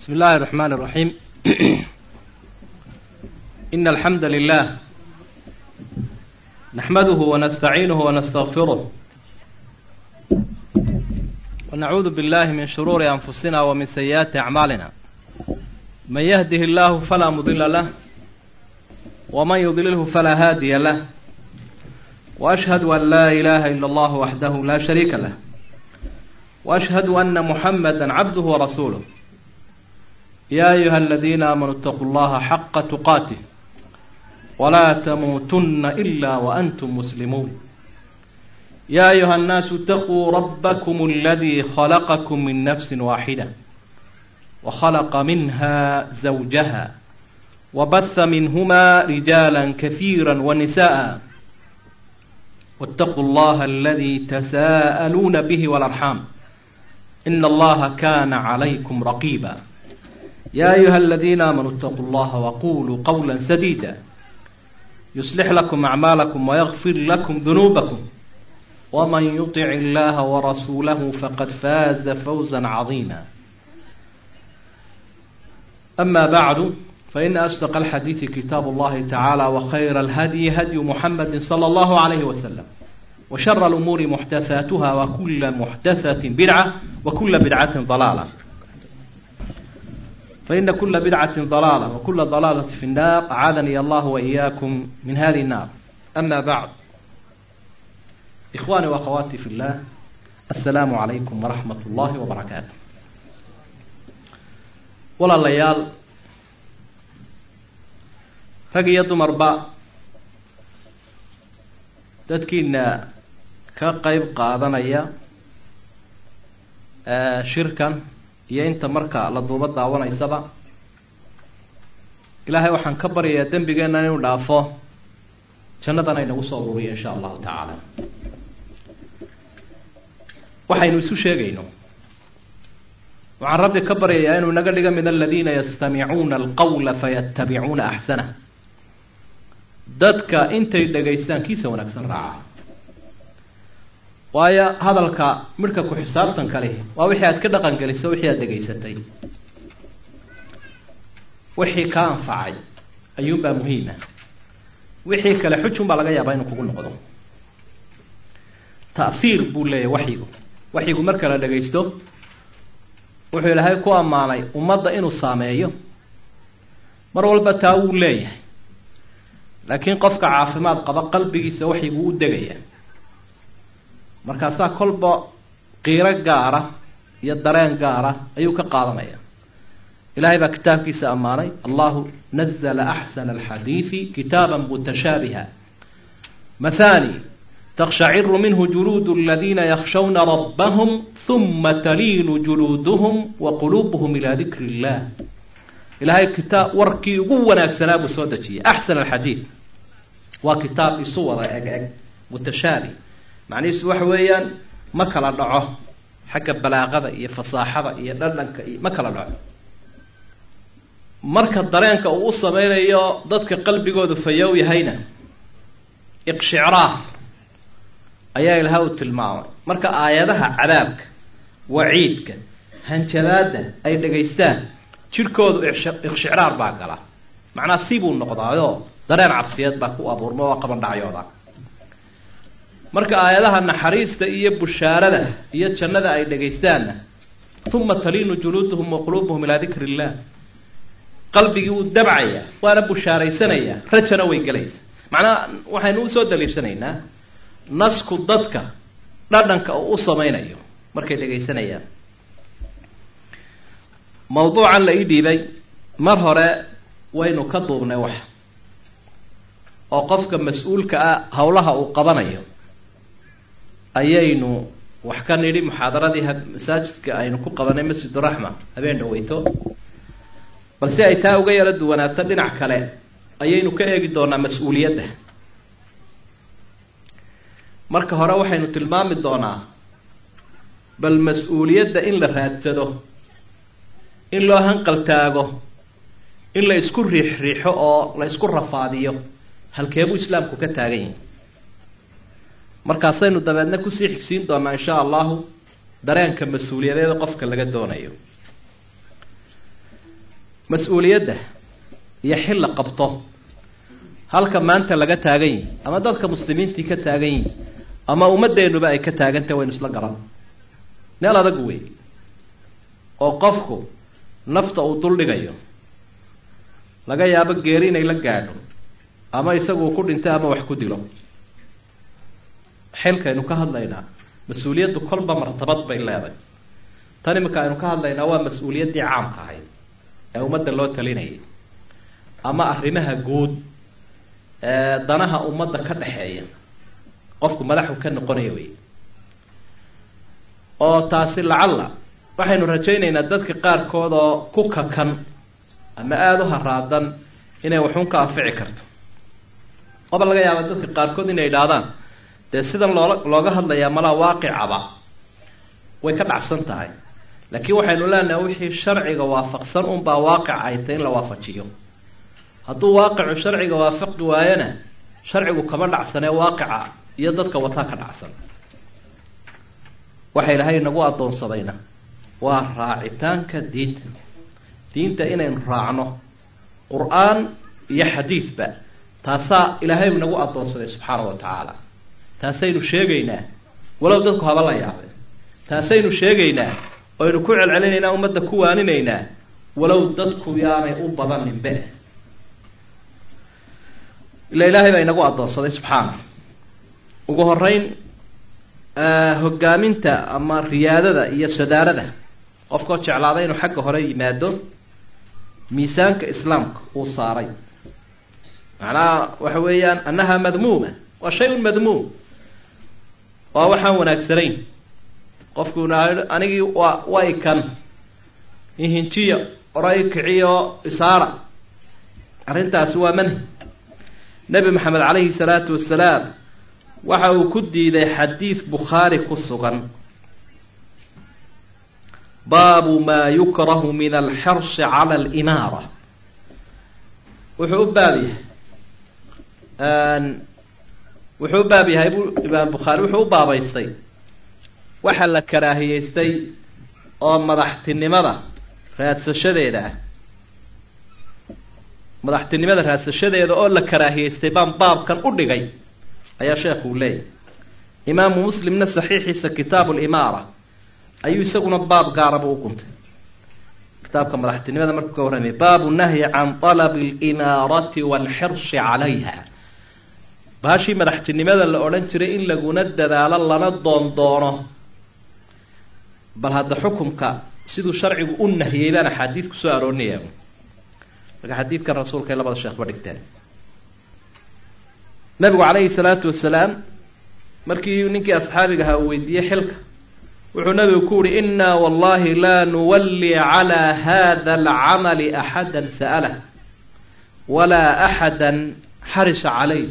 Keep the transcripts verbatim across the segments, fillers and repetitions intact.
بسم الله الرحمن الرحيم. إن الحمد لله نحمده ونستعينه ونستغفره ونعوذ بالله من شرور أنفسنا ومن سيئات أعمالنا. من يهده الله فلا مضل له ومن يضلله فلا هادي له، وأشهد أن لا إله إلا الله وحده لا شريك له، وأشهد أن محمدا عبده ورسوله. يا أيها الذين آمنوا اتقوا الله حق تقاته ولا تموتن إلا وأنتم مسلمون. يا أيها الناس اتقوا ربكم الذي خلقكم من نفس واحدة وخلق منها زوجها وبث منهما رجالا كثيرا ونساء، واتقوا الله الذي تساءلون به والأرحام إن الله كان عليكم رقيبا. يا أيها الذين آمنوا اتقوا الله وقولوا قولا سديدا يصلح لكم أعمالكم ويغفر لكم ذنوبكم، ومن يطع الله ورسوله فقد فاز فوزا عظيما. أما بعد، فإن أصدق الحديث كتاب الله تعالى، وخير الهدي هدي محمد صلى الله عليه وسلم، وشر الأمور محدثاتها، وكل محدثة بدعة، وكل بدعة ضلالة، فإن كل بدعة ضلالة وكل ضلالة في النار. أعاذني الله وإياكم من هذه النار. أما بعد، إخواني وأخواتي في الله، السلام عليكم ورحمة الله وبركاته. ولا ليال رجية مربع dadkiina ka qayb qaadanaya shirkan iyo inta marka la duuba daawanaysaba, ilaahay waxaan ka baryayaa dambigeena inuu dhaafo, jannadana inagu soo ururiyo insha allahu tacaala. waxaynu isu sheegayno, waxaan rabbi ka baryayaa inuu naga dhigo min aladiina yastamicuuna alqawla fayattabicuuna axsanah, dadka intay dhegaystaan kiisa wanaagsan raaca. waayo hadalka midhka ku xisaabtan kale waa wixii aad ka dhaqan geliso, wixii aad dhegaysatay, wixii ka anfacay ayuunbaa muhiima. wixii kale xujun baa laga yaabaa inuu kugu noqdo. ta'fiir buu leeyahay waxyigu. waxyigu marka la dhegaysto wuxuu ilaahay ku ammaanay ummadda inuu saameeyo. mar walba taa wuu leeyahay, laakiin qofka caafimaad qaba qalbigiisa waxyigu u degaya. markaasaa kolba qiiro gaara iyo dareen gaara ayuu ka qaadanaya. ilaahay baa kitaabkiisa ammaanay: allahu nazla axsana alxadiidi kitaaban mutashaabiha mathani taqshaciru minhu juluudu aladiina yakhshawna rabbahum huma taliinu juluuduhum wa quluubuhum ilaa dikri illah. ilaahay kitaab warkii ugu wanaagsanaa buu soo dejiyay. axsan alxadiid waa kitaab isu wada eg eg mutashaabih. macnihiisu waxa weeyaan ma kala dhaco xagga balaaqada iyo fasaaxada iyo dhadhanka iyo ma kala dhaco. marka dareenka uu u sameynayo dadka qalbigoodu fayow yahayna iqshicraar ayaa ilaha u tilmaamay. marka aayadaha cadaabka, waciidka, hanjabaadda ay dhegaystaan, jirkoodu iqshicraar baa gala. macnaa si buu noqdaayo dareen cabsiyeed baa ku abuurma oo qaban dhacyooda. marka aayadaha naxariista iyo bushaarada iyo jannada ay dhegaystaanna, uma taliinu juluuduhum wa quluubuhum ilaa dikri illah, qalbigii wuu dabcaya, waana bushaaraysanaya, rajana way gelaysa. macnaha waxaynu usoo daliishanaynaa nasku dadka dhadhanka uu u samaynayo markay dhegaysanayaan. mawduucan la ii dhiibay mar hore waynu ka duubnay wax oo qofka mas-uulka ah howlaha uu qabanayo ayaynu wax ka nidhi. muxaadaradii masaajidka aynu ku qabanay masjid raxma habeen dhaweyto, balse ay taa uga yaro duwanaato dhinac kale ayaynu ka eegi doonaa mas-uuliyadda. marka hore waxaynu tilmaami doonaa bal mas-uuliyadda in la raadsado, in loo hanqal taago, in la isku riix riixo oo la isku rafaadiyo, halkeebuu islaamku ka taagan yahay. markaasaynu dabeedna kusii xigsiin doonaa insha allahu dareenka mas-uuliyadeeda qofka laga doonayo. mas-uuliyadda iyo xil la qabto halka maanta laga taagan yihi ama dadka muslimiintii ka taagan yihi ama ummadeennuba ay ka taagantahay waynu isla garan meel adag wey oo qofku nafta uu duldhigayo laga yaabo geeri inay la gaadho ama isagu ku dhintay ama wax ku dilo xilkaynu ka hadlaynaa mas-uuliyaddu kolba martabad bay leedahay tan imika aynu ka hadlaynaa waa mas-uuliyaddii caamka ahayd ee ummadda loo talinayay ama arrimaha guud ee danaha ummadda ka dhaxeeya qofku madaxu ka noqonaya wey oo taasi lacalla waxaynu rajaynaynaa dadka qaarkood oo ku kakan ama aada u haraadan inay waxuun ka anfici karto oba laga yaaba dadka qaarkood inay idhaahdaan dee sidan loola looga hadlayaa malaa waaqicaba way ka dhacsan tahay laakiin waxaynu leenahay wixii sharciga waafaqsan unbaa waaqic ay tahay in la waafajiyo hadduu waaqicu sharciga waafaqi waayana sharcigu kama dhacsanee waaqica iyo dadka wataa ka dhacsan waxa ilaahay nagu addoonsadayna waa raacitaanka diinta diinta inaynu raacno qur-aan iyo xadiidba taasaa ilaahay nagu addoonsaday subxaana wa tacaala taasaynu sheegaynaa walow dadku haba la yaabay taasaynu sheegaynaa oynu ku celcelinaynaa ummadda ku waaninaynaa walow dadku yaanay u badaninbe ila ilaahay baa inagu addoonsaday subxaana ugu horeyn hogaaminta ama riyaadada iyo sadaarada qofkoo jeclaaday inuu xagga hore yimaado miisaanka islaamka uu saaray macnaha waxa weeyaan annaha madmuuma waa shay-un madmuum waa waxaan wanaagsanayn qofkuna anigii waa way kan ihinjiya oray kiciyo isaara arrintaasi waa manhi nebi maxamed calayhi salaatu wasalaam waxa uu ku diiday xadiid bukhaari ku sugan baabu maa yukrahu min alxirsi cala alimaara wuxuu u baab yahay wuxuu u baab yahay buu imaam bukhaari wuxuu u baabaystay waxa la karaahiyeystay oo madaxtinimada raadsashadeeda ah madaxtinimada raadsashadeeda oo la karaahiyeystay baan baabkan u dhigay ayaa sheekhu uu leeyahy imaamu muslimna saxiixiisa kitaabu limaara ayuu isaguna baab gaaraba u guntay kitaabka madaxtinimada markuu ka warramay baabu nahyi can talabi alimaarati waalxirsi calayha baashii madaxtinimada la odhan jiray in laguna dadaalo lana doondoono bal hadda xukumka siduu sharcigu u nahiyey baan axaadiid ku soo aroorinayaa marka xadiidkan rasuulka ay labada sheekh ba dhigteen nabigu calayhi salaatu wasalaam markii ninkii asxaabiga ahaa uu weydiiyey xilka wuxuu nabigu ku uhi innaa wallahi laa nuwalli calaa hada alcamali axadan sa'alah walaa axadan xarisa calayh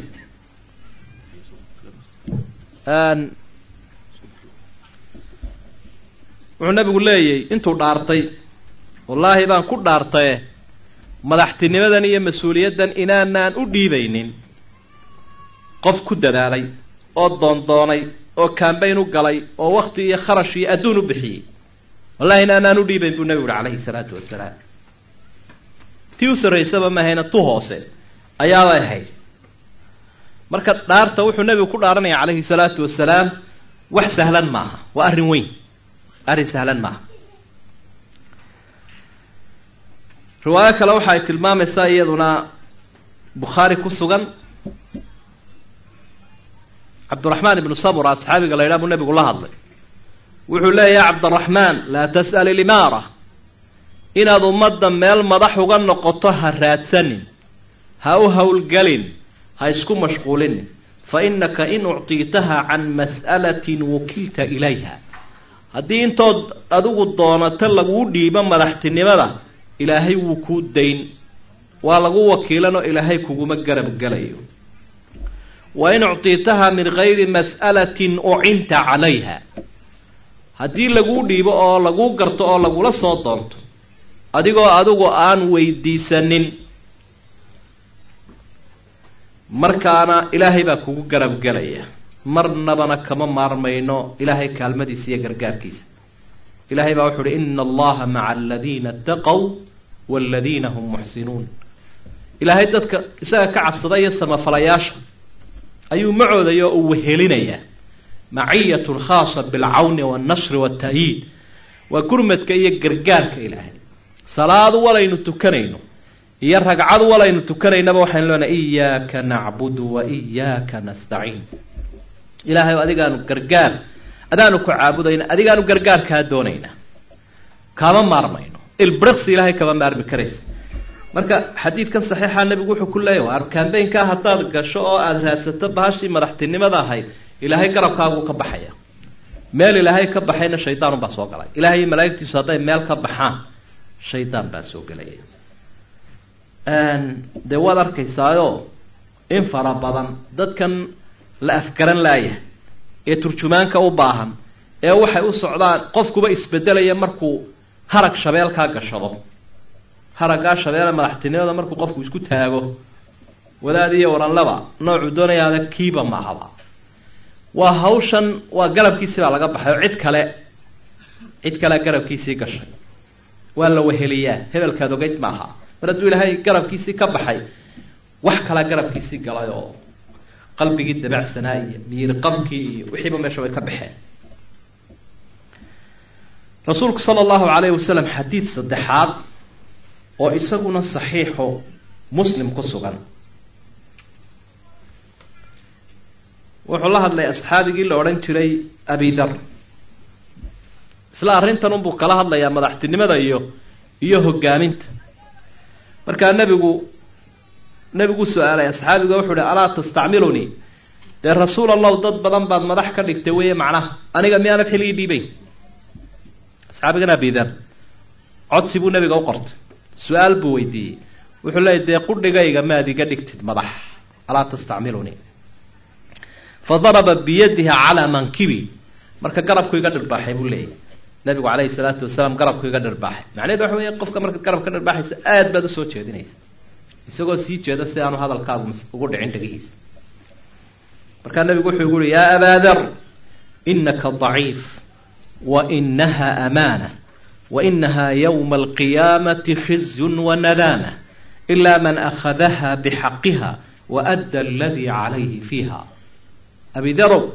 wuxuu nabigu leeyay intuu dhaartay wallaahi baan ku dhaartaye madaxtinimadan iyo mas-uuliyaddan inaanaan u dhiibaynin qof ku dadaalay oo doondoonay oo kaambayn u galay oo wakti iyo kharash iyo adduun u bixiyey wallahi inaanaan u dhiibayn buu nabigu uhi calayhi salaatu wasalaam tii u sarraysaba mahayna tu hoose ayaabay ahayd marka dhaarta wuxuu nabigu ku dhaaranaya calayhi salaatu wasalaam wax sahlan maaha waa arrin weyn arrin sahlan maaha riwaayo kale waxa ay tilmaamaysaa iyaduna bukhaari ku sugan cabdiraxmaan ibnu samura asxaabiga la yidhaha buu nabigu la hadlay wuxuu leeya ya cabdiraxmaan laa tas'al ilimaara inaad ummadda meel madax uga noqoto ha raadsanin ha u howlgelin ha isku mashquulinin fa innaka in uctiitaha can mas'alatin wukilta ilayha haddii intood adigu doonato laguu dhiibo madaxtinimada ilaahay wuu kuu dayn waa lagu wakiilanoo ilaahay kuguma garab gelayo wa in uctiitaha min gayri mas'alatin ucinta calayha haddii laguu dhiibo oo laguu garto oo lagula soo doonto adigoo adigu aan weydiisanin markaana ilaahay baa kugu garab gelaya marnabana kama maarmayno ilaahay kaalmadiisa iyo gargaarkiisa ilaahay baa wuxu uhi ina allaha maca aladiina ataqow waaladiina hum muxsinuun ilaahay dadka isaga ka cabsada iyo samafalayaasha ayuu macoodayo uu wehelinayaa maciyatun khaasa bilcawni waalnashri waalta'yiid waa gurmadka iyo gargaarka ilaahay salaadu walaynu tukanayno iyo ragcadu walaynu tukanaynaba waxaynu leenahay iyaaka nacbudu wa iyaaka nastaciin ilaahay adigaanu gargaar adaanu ku caabudayna adigaanu gargaar kaa doonayna kama maarmayno ilbriqsi ilaahay kama maarmi karaysa marka xadiidkan saxiixa nabigu wuxuu ku leeyahay waa campaign-ka haddaad gasho oo aada raadsato bahashii madaxtinimada ahayd ilaahay garabkaagu ka baxaya meel ilaahay ka baxayna shaydaan baa soo galay ilaahay iyo malaa'igtiisu hadday meel ka baxaan shaydaan baa soo galaya dee waad arkaysaayo in fara badan dadkan la afgaran laaya ee turjumaanka u baahan ee waxay u socdaan qofkuba isbedelaya markuu harag shabeelkaa gashado haraggaa shabeele madaxtinimada markuu qofku isku taago wadaad iyo waranlaba noocuu doonayaada kiiba ma ahaba waa hawshan waa garabkiisii baa laga baxay oo cid kale cid kalea garabkiisii gashay waa la weheliyaa hebelkaad ogeyd ma aha mar hadduu ilaahay garabkiisii ka baxay wax kalaa garabkiisii galay oo qalbigii dabacsanaa iyo miirqabkii iyo wixiiba meesha way ka baxeen rasuulku sala allahu calayhi wasalam xadiid saddexaad oo isaguna saxiixo muslim ku sugan wuxuu la hadlay asxaabigii la odhan jiray abidar isla arrintan unbuu kala hadlayaa madaxtinimada iyo iyo hogaaminta markaa nebigu nebigu su-aalay asxaabiga wuxuu ihi alaa tastacmilunii dee rasuul allahu dad badan baad madax ka dhigtay weye macnaha aniga miyaanad xilligii dhiibayn asxaabigan abidar codsi buu nebiga u qortay su-aal buu weydiiyey wuxuu leeyay dee qudhigayga maad iga dhigtid madax alaa tastacmilunii fadaraba biyadihi calaa mankibi marka garabku iga dhirbaaxay buu leeyahy nabigu calayhi salaatu wasalaam garabku iga dhirbaaxay macnaheedu waxa weeye qofka markaad garab ka dhirbaaxaysa aad baad usoo jeedinaysa isagoo sii jeeda si aanu hadalkaagu ugu dhicin dhagihiisa markaa nabigu wuxuu igu uhi yaa abaadar inaka daciif wa inaha amaana wa inaha yowma alqiyaamati khizyun wanadaama ilaa man akhadaha bixaqiha wa adda aladii calayhi fiiha abidarow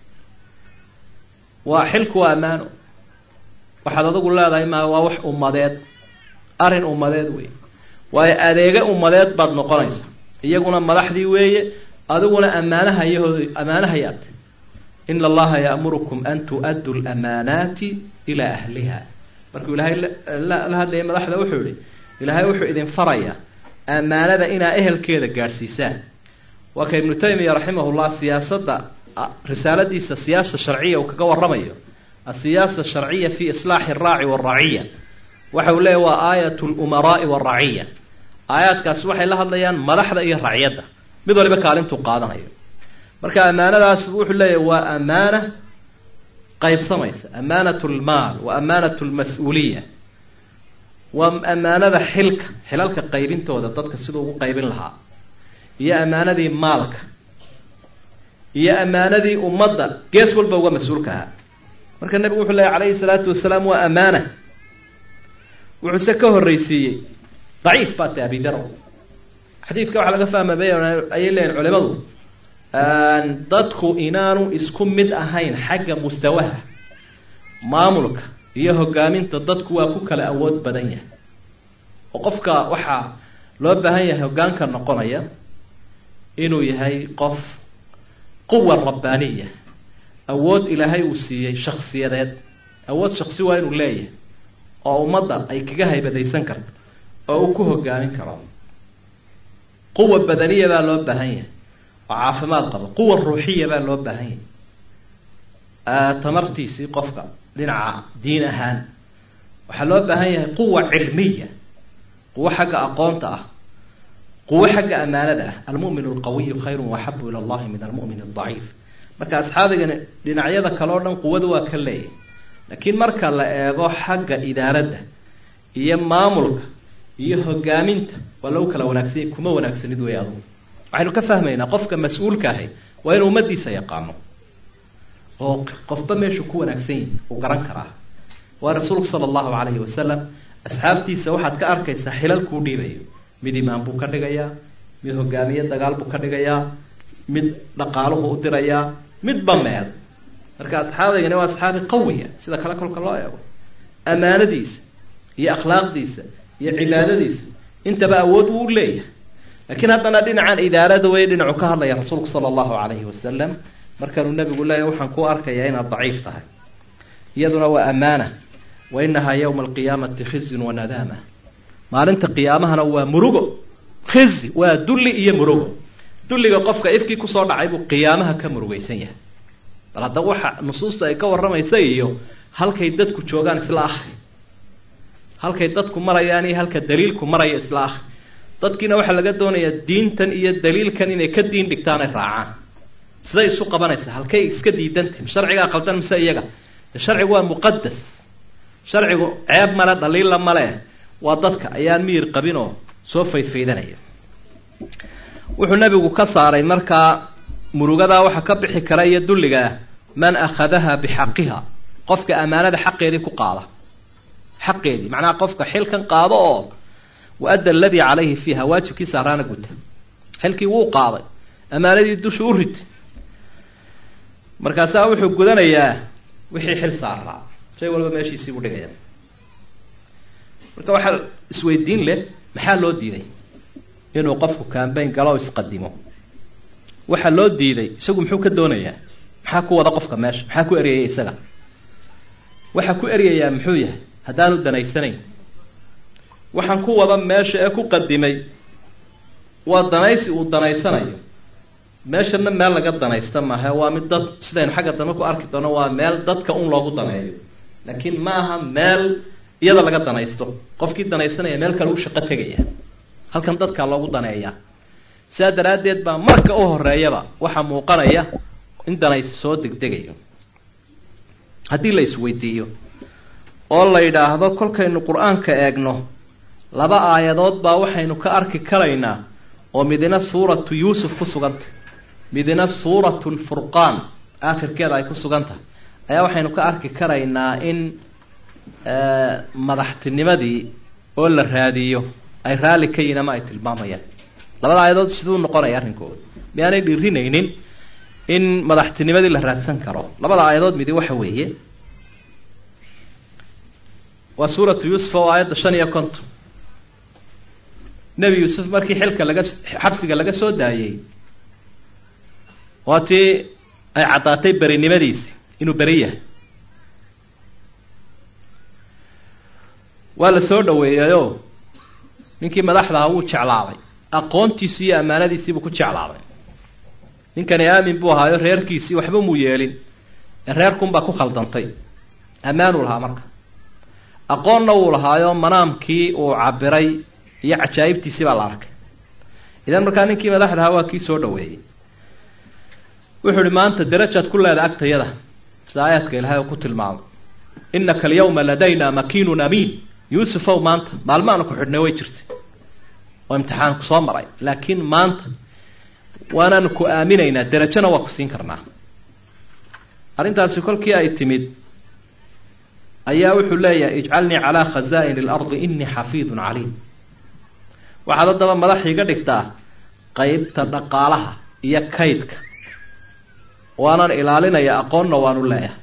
waa xilku waa ammaano waxaad adigu leedahay maa waa wax ummadeed arrin ummadeed wey waayo adeege ummadeed baad noqonaysaa iyaguna madaxdii weeye adiguna ammaanahayahood ammaanahayaad ina allaha ya'murukum an tu'addu lamaanaati ilaa ahliha markuu ilaahay la hadlayay madaxda wuxuu yihi ilaahay wuxuu idin farayaa ammaanada inaa ehelkeeda gaadhsiisaan waa ka ibnu taymiya raximahullah siyaasadda risaaladiisa siyaasa sharciya uu kaga warramayo asiyaasa sharciya fi islaaxi araaci waalraciya waxa uu leeyahy waa aayat lumaraa'i waalraciya aayaadkaasi waxay la hadlayaan madaxda iyo raciyadda mid waliba kaalintuu qaadanayo marka ammaanadaas wuxuu leeyahy waa ammaana qaybsamaysa amaanat lmaal wa amaanat lmas-uuliya waa ammaanada xilka xilalka qaybintooda dadka siduu ugu qaybin lahaa iyo ammaanadii maalka iyo ammaanadii ummadda gees walba uga mas-uulka ahaa marka nebigu wuxuu leeyahy calayhi salaatu wasalaam waa ammaana wuxuuse ka horraysiiyey daciif baa ta abidarow xadiidka waxaa laga fahmay ayay leeyihin culimadu dadku inaanu isku mid ahayn xagga mustawaha maamulka iyo hogaaminta dadku waa ku kala awood badan yahay oo qofka waxaa loo baahan yahay hoggaanka noqonaya inuu yahay qof quwa rabbaaniya awood ilaahay uu siiyey shaksiyadeed awood shaksi waa inuu leeyahay oo ummadda ay kaga haybadaysan karto oo uu ku hogaamin karo quwa badaniya baa loo baahan yahay oo caafimaad qabo quwa ruuxiya baa loo baahan yahay tamartiisii qofka dhinaca diin ahaan waxaa loo baahan yahay quwa cilmiya quwo xagga aqoonta ah quwo xagga ammaanada ah almu'min alqawiyu khayrun waxabu ila allahi min almu'min aldaciif marka asxaabigani dhinacyada kale o dhan quwada waa ka leeyahay laakiin marka la eego xagga idaaradda iyo maamulka iyo hogaaminta waa lagu kala wanaagsanyay kuma wanaagsanid wey adugu waxaynu ka fahmaynaa qofka mas-uulka ahay waa inuu ummadiisa yaqaano oo qofba meeshuu ku wanaagsan yahi uu garan karaa waa rasuulku sala allahu calayhi wasalam asxaabtiisa waxaad ka arkaysaa xilal kuu dhiibayo mid imaan buu ka dhigayaa mid hogaamiye dagaal buu ka dhigayaa mid dhaqaaluhu u dirayaa midba meel marka asxaabigani waa asxaabi qawiya sida kale kolka loo eego amaanadiisa iyo akhlaaqdiisa iyo cibaadadiisa intaba awood uu leeyahay laakiin haddana dhinacan idaarada way dhinacu ka hadlaya rasuulku sala allahu calayhi wasalam markaanuu nabigu leeyahay waxaan ku arkayaa inaad daciif tahay iyaduna waa amaana wa inahaa yawma alqiyaamati khizyun wa nadaama maalinta qiyaamahana waa murugo khizy waa dulli iyo murugo dulliga qofka ifkii kusoo dhacay buu qiyaamaha ka murugaysan yahay bal hadda waxa nusuusta ay ka warramaysa iyo halkay dadku joogaan isla akhri halkay dadku marayaan iyo halka daliilku maraya isla akhri dadkiina waxaa laga doonayaa diintan iyo daliilkan inay ka diin dhigtaan ay raacaan siday isu qabanaysaa halkay iska diidantihin sharcigaa qaldan mise iyaga sharcigu waa muqadas sharcigu ceeb male dhaliilla male waa dadka ayaan miyir qabin oo soo faydfaydanaya wuxuu nabigu ka saaray markaa murugadaa waxa ka bixi kara iyo dulligaa man akhadaha bixaqiha qofka amaanada xaqeedii ku qaada xaqeedii macnaha qofka xilkan qaado oo wa-adda aladii calayhi fiiha waajibkii saaraana guta xilkii wuu qaaday amaanadii dusha u rid markaasaa wuxuu gudanayaa wixii xil saaraa shay walba meeshiisii buu dhigaya marka waxaa isweydiin leh maxaa loo diiday inuu qofku campaign galo oo isqadimo waxaa loo diiday isagu muxuu ka doonayaa maxaa ku wada qofka meesha maxaa ku eriyaya isaga waxaa ku eriyayaa muxuu yahay haddaanu danaysanayn waxaan ku wada meesha ee ku qadimay waa danaysi uu danaysanayo meeshana meel laga danaysta maaha waa mid dad sidaynu xagga dambe ku arki doono waa meel dadka un loogu daneeyo laakiin ma aha meel iyada laga danaysto qofkii danaysanaya meel kale u shaqo tegaya halkan dadkaa loogu daneeyaa sidaa daraaddeed baa marka u horeeyaba waxaa muuqanaya in danaysi soo degdegayo haddii la isweydiiyo oo la yidhaahdo kolkaynu qur-aanka eegno laba aayadood baa waxaynu ka arki karaynaa oo midina suuratu yuusuf ku sugantah midina suuratu lfurqaan aakhirkeeda ay ku sugan tahay ayaa waxaynu ka arki karaynaa in madaxtinimadii oo la raadiyo ay raalli ka yihin ama ay tilmaamayaan labada aayadood siduu noqonaya arrinkooda miyaanay dhiirinaynin in madaxtinimadii la raadsan karo labada aayadood midi waxa weeye waa suuratu yuusuf oo aayadda shan iyo konton nebi yuusuf markii xilka laga xabsiga laga soo daayey waa tii ay caddaatay berinimadiisi inuu beri yahay waa la soo dhaweeyayoo ninkii madaxda ahaa wuu jeclaaday aqoontiisii iyo ammaanadiisiibuu ku jeclaaday ninkani aamin buu ahaayo reerkiisii waxba muu yeelin ee reerkunbaa ku khaldantay ammaanuu lahaa marka aqoonna wuu lahaayo manaamkii uu cabiray iyo cajaa'ibtiisii baa la arkay idan markaa ninkii madaxda ahaa waa kii soo dhaweeyey wuxuu ihi maanta darajaad ku leeda agtayada sida aayaadka ilaahay oo ku tilmaamay innaka alyawma ladayna makiinun amiin yuusufow maanta maalmaanu ku xidhnay way jirtay oo imtixaanku soo maray laakiin maanta waanaanu ku aaminaynaa darajona waa ku siin karnaa arrintaasi kolkii ay timid ayaa wuxuu leeyahay ijcalnii calaa khazaa'ini alardi innii xafiidun caliim waxaad haddaba madax iga dhigtaa qeybta dhaqaalaha iyo kaydka waanaan ilaalinaya aqoonna waanu leeyahay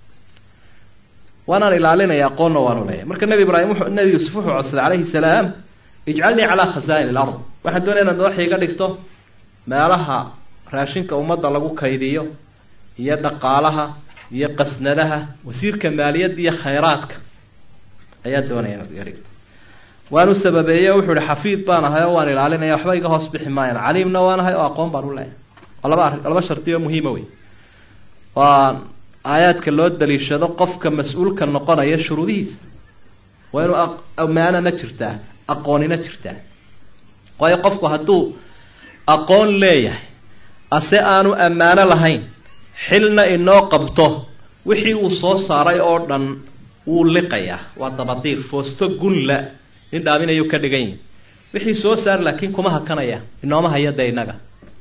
waanaan ilaalinaya aqoonna waanu leeyahay marka nebi ibraahim wuxuu nebi yuusuf wuxuu codsaday calayhi salaam ijcalnii calaa khazaa'ini alard waxaan doonaya inaad madax iga dhigto meelaha raashinka ummadda lagu kaydiyo iyo dhaqaalaha iyo qasnadaha wasiirka maaliyadda iyo khayraadka ayaa doonaya inaad iga dhigto waanu sababeeye wuxuu ihi xafiid baan ahay oo waan ilaalinaya waxba iga hoos bixi maayaan caliimna waan ahay oo aqoon baan u leeyahay waa laba arrin laba shardi oo muhiima wey waa aayaadka loo daliishado qofka mas-uulka noqonaya shuruudihiisa waa inuu ammaanana jirtaa aqoonina jirtaa waayo qofku hadduu aqoon leeyahay ase aanu ammaano lahayn xilna inoo qabto wixii uu soo saaray oo dhan wuu liqayaa waa dabadiir foosto gunla nin dhaaminayuu ka dhigan yihi wixii soo saar laakiin kuma hakanaya inooma haya dee innaga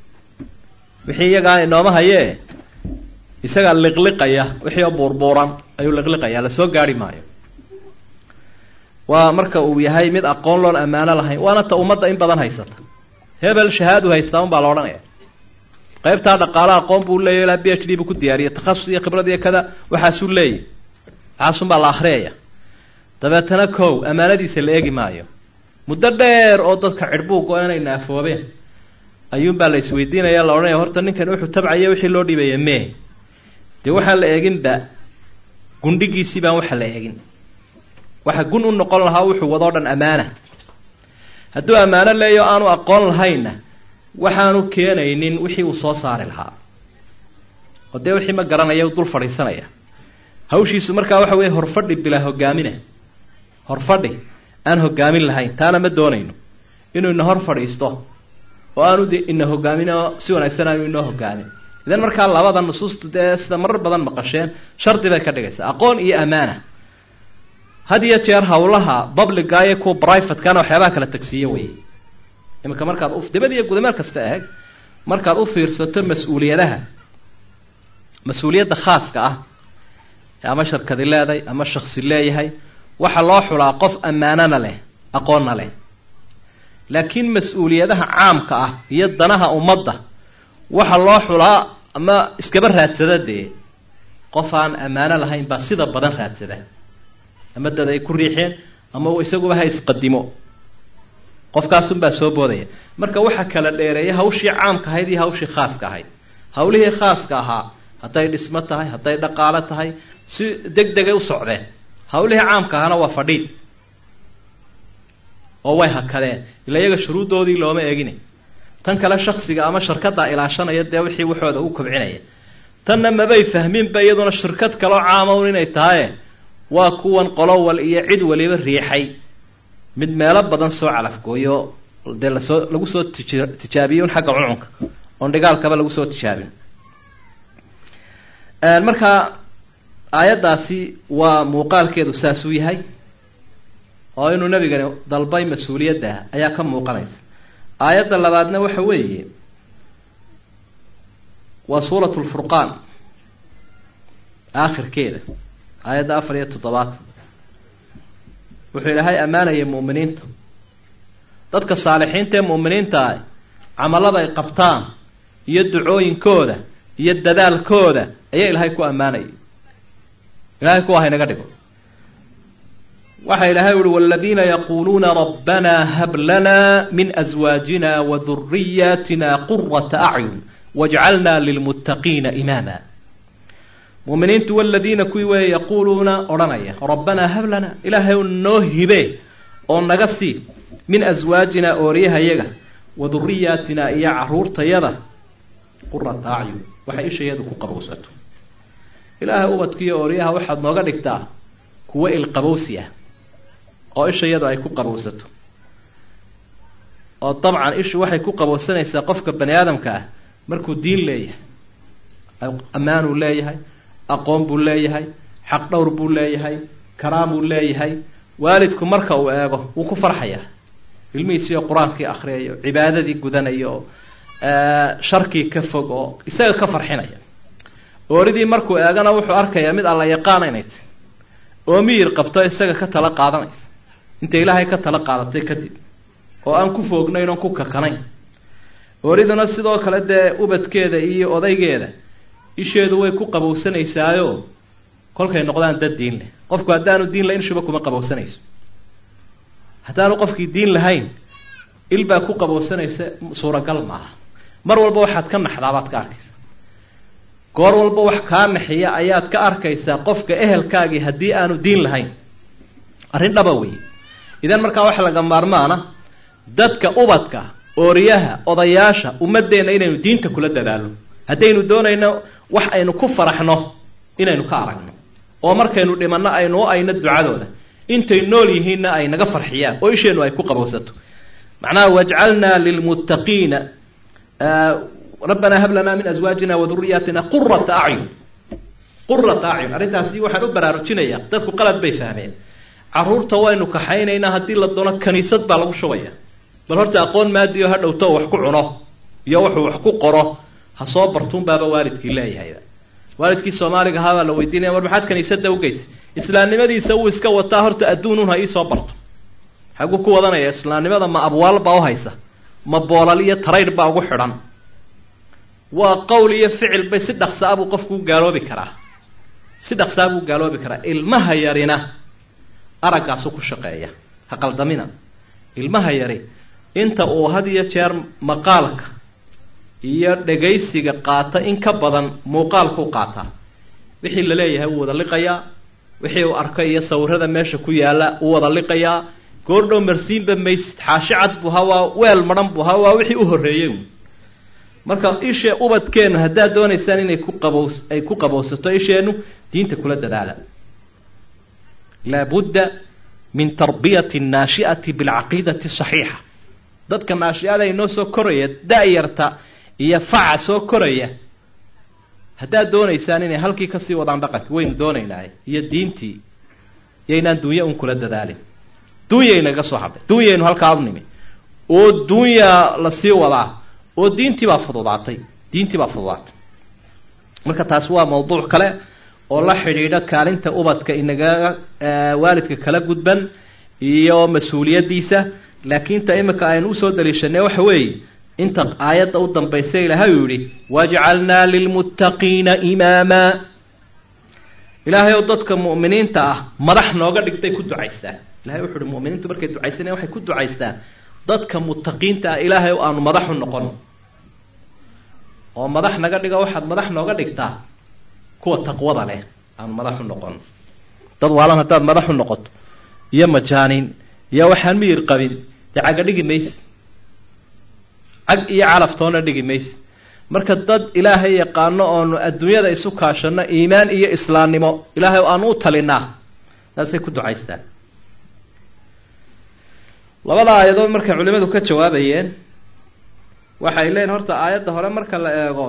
wixii iyagaa inooma hayee isagaa liqliqaya wixii oo buurbuuran ayuu liqliqaya lasoo gaari maayo waa marka uu yahay mid aqoon loon amaano lahayn waana ta ummadda in badan haysata hebel shahaadu haystaa un baa la odhanaya qaybtaa dhaqaala aqoon buu leeyahay ilaa b h d buu ku diyaariyay takhasus iyo khibrad iyo kada waxaasuu leeyahy waxaasun baa la akhriyaya dabeetana kow amaanadiisa la eegi maayo muddo dheer oo dadka cidhbuu go- inay naafoobeen ayuunbaa la isweydiinaya la odhanaya horta ninkan wuxuu tabcaya wixii loo dhiibaya mee dee waxaan la eeginba gundhigiisii baan waxa la eegin waxa gun u noqon lahaa wuxuu wadoo dhan amaana hadduu ammaano leeyo aanu aqoon lahaynna waxaanu keenaynin wixii uu soo saari lahaa oo dee wixii ma garanaya u dul fadhiisanaya hawshiisu markaa waxa weeye horfadhi bilaa hogaamina horfadhi aan hogaamin lahayn taana ma doonayno inuu ina hor fadhiisto oo aanu de ina hogaamin oo si wanaagsan aanu inoo hogaamin idan markaa labada nusuusta dee sida marar badan maqasheen shardi bay ka dhigaysaa aqoon iyo amaana had iyo jeer hawlaha publica iyo kuwa privatekana waxyaabaha kala tagsiiye weye iminka markaad u dibad iyo guda meel kasta eeg markaad u fiirsato mas-uuliyadaha mas-uuliyadda khaaska ah ama shirkadi leedahay ama shaksi leeyahay waxaa loo xulaa qof ammaanana leh aqoonna leh laakiin mas-uuliyadaha caamka ah iyo danaha ummadda waxaa loo xulaa ama iskaba raadsada dee qof aan ammaano lahayn baa sida badan raadsada ama dad ay ku riixeen ama isaguba ha isqadimo qofkaasunbaa soo boodaya marka waxaa kala dheereeya hawshii caamka ahayd iyo hawshii khaaska ahayd hawlihii khaaska ahaa hadday dhismo tahay hadday dhaqaalo tahay si deg degay u socdeen hawlihii caamka ahana waa fadhiid oo way hakadeen ila iyaga shuruuddoodii looma eegina tan kale shaksiga ama shirkaddaa ilaashanaya dee wixii waxooda u kobcinaya tanna mabay fahminba iyaduna shirkad kaloo caamawn inay tahaye waa kuwan qolowal iyo cid waliba riixay mid meelo badan soo calafgooyo dee lasoo lagu soo tij tijaabiyo un xagga cuncunka oon dhigaalkaba lagu soo tijaabin marka aayaddaasi waa muuqaalkeedu saasuu yahay oo inuu nabigani dalbay mas-uuliyadda ayaa ka muuqanaysa aayadda labaadna waxa weeye waa suuratu lfurqaan aakhirkeeda aayadda afar iyo toddobaatan wuxuu ilaahay ammaanaya mu'miniinta dadka saalixiinta ee mu'miniinta ah camalada ay qabtaan iyo ducooyinkooda iyo dadaalkooda ayaa ilaahay ku ammaanayay ilaahay kuwa haynaga dhigo waxa ilaahay uhi waladiina yaquuluuna rabbanaa hab lanaa min aswaajina wa duriyaatina qurata acyun wajcalnaa lilmuttaqiina imaama mu'miniintu waladiina kuwii weeye yaquuluuna odhanaya rabbanaa hab lanaa ilaahay noo hibe oo naga sii min aswaajina ooriyahayaga wa duriyaatina iyo caruurtayada qurata acyun waxay ishayadu ku qabowsato ilaahay ubadkiiyo ooriyaha waxaad nooga dhigtaa kuwa ilqabowsi ah oo ishayadu ay ku qabowsato oo dabcan ishu waxay ku qabowsanaysaa qofka bani aadamka ah markuu diin leeyahay ammaanuu leeyahay aqoon buu leeyahay xaq dhowr buu leeyahay karaamuu leeyahay waalidku marka uu eego wuu ku farxayaa ilmihiisiiyo qur-aankii akhriyayo cibaadadii gudanayo oo sharkii ka fog oo isaga ka farxinaya ooridii markuu eegana wuxuu arkayaa mid alla yaqaana inay tahy oo miyir qabto isaga ka tala qaadanaysa intay ilaahay ka tala qaadatay kadib oo aan ku foognayn oon ku kakanayn ooriduna sidoo kale dee ubadkeeda iyo odaygeeda isheedu way ku qabowsanaysaayo kolkay noqdaan dad diin leh qofku haddaanu diin lahayn ishuba kuma qabowsanayso haddaanu qofkii diin lahayn ilbaa ku qabowsanaysa suuragal maaha mar walba waxaad ka naxdaabaad ka arkaysa goor walba wax kaa naxiya ayaad ka arkaysaa qofka ehelkaagii haddii aanu diin lahayn arrin dhaba wey idan markaa waxa laga maarmaana dadka ubadka ooriyaha odayaasha ummadeenna inaynu diinta kula dadaalo haddaynu doonayno wax aynu ku faraxno inaynu ka aragno oo markaynu dhimanno aynu u ayno ducadooda intay nool yihiinna ay naga farxiyaan oo isheenu ay ku qabowsato macnaha wajcalnaa lilmuttaqiina rabbanaa hab lanaa min aswaajina wa duriyaatina qurata acyun qurata acyun arrintaasi waxaan u baraarujinayaa dadku qalad bay fahmeen carruurta waynu kaxaynaynaa haddii la doono kaniisad baa lagu shubaya bal horta aqoon maadiyo ha dhowto wax ku cuno iyo wuxuu wax ku qoro ha soo bartuun baaba waalidkii leeyahay waalidkii soomaaliga ahaa baa la weydiinaya war maxaad kaniisada ugeysay islaamnimadiisa uu iska wataa horta adduunun ha ii soo barto xagu ku wadanaya islaamnimada ma abwaal baa u haysa ma boolal iyo tarayd baa ugu xidhan waa qowl iyo ficil bay si dhaqso ah buu qofku u gaaloobi karaa si dhaqso ah buu gaaloobi karaa ilmaha yarina aragaasu ku shaqeeya ha qaldamina ilmaha yari inta uu had iyo jeer maqaalka iyo dhagaysiga qaata in ka badan muuqaalku qaata wixii la leeyahay uu wada liqayaa wixii uu arkay iyo sawirada meesha ku yaala uu wada liqayaa goordhow marsiinba mays xaashicad buu hawaa weel maran buu hawaa wixii u horreeyay marka isha ubadkeenu haddaad doonaysaan inay ku qabows ay ku qabowsato isheenu diinta kula dadaala laabudda min tarbiyati an-naashi'ati bilcaqiidati saxiixa dadka naashi'ada inoo soo koraya da'yarta iyo faca soo koraya haddaad doonaysaan inay halkii kasii wadaan dhaqanka waynu doonaynaa iyo diintii yaynaan dunya un kula dadaalin dunyaynaga soo hadhay dunyaynu halkaa u nimi oo dunya la sii wadaa oo diintii baa fududaatay diintii baa fududaatay marka taas waa mawduuc kale oo la xidhiidha kaalinta ubadka inaga waalidka kala gudban iyo mas-uuliyadiisa laakiin ta imika aynu usoo daliishanay waxa weeye inta aayadda u dambaysay ilaahay uu yidhi wajcalnaa lilmuttaqiina imaama ilaahay oo dadka mu'miniinta ah madax nooga dhigtay ku ducaystaan ilahay wuxuu yidhi mu'miniintu markay ducaysanayaan waxay ku ducaystaan dadka muttaqiinta ah ilaahay oo aanu madax u noqon oo madax naga dhiga waxaad madax nooga dhigtaa kuwa taqwada leh aanu madax u noqon dad waalan haddaad madax u noqoto iyo majaanin iyo waxaan miyir qabin dee caga dhigi mayse cag iyo calaftoona dhigi mayse marka dad ilaahay yaqaano oonu adduunyada isu kaashano iimaan iyo islaamnimo ilaahay aanu u talinaa taasay ku ducaystaan labada aayadood markay culimadu ka jawaabayeen waxay leeyihin horta aayadda hore marka la eego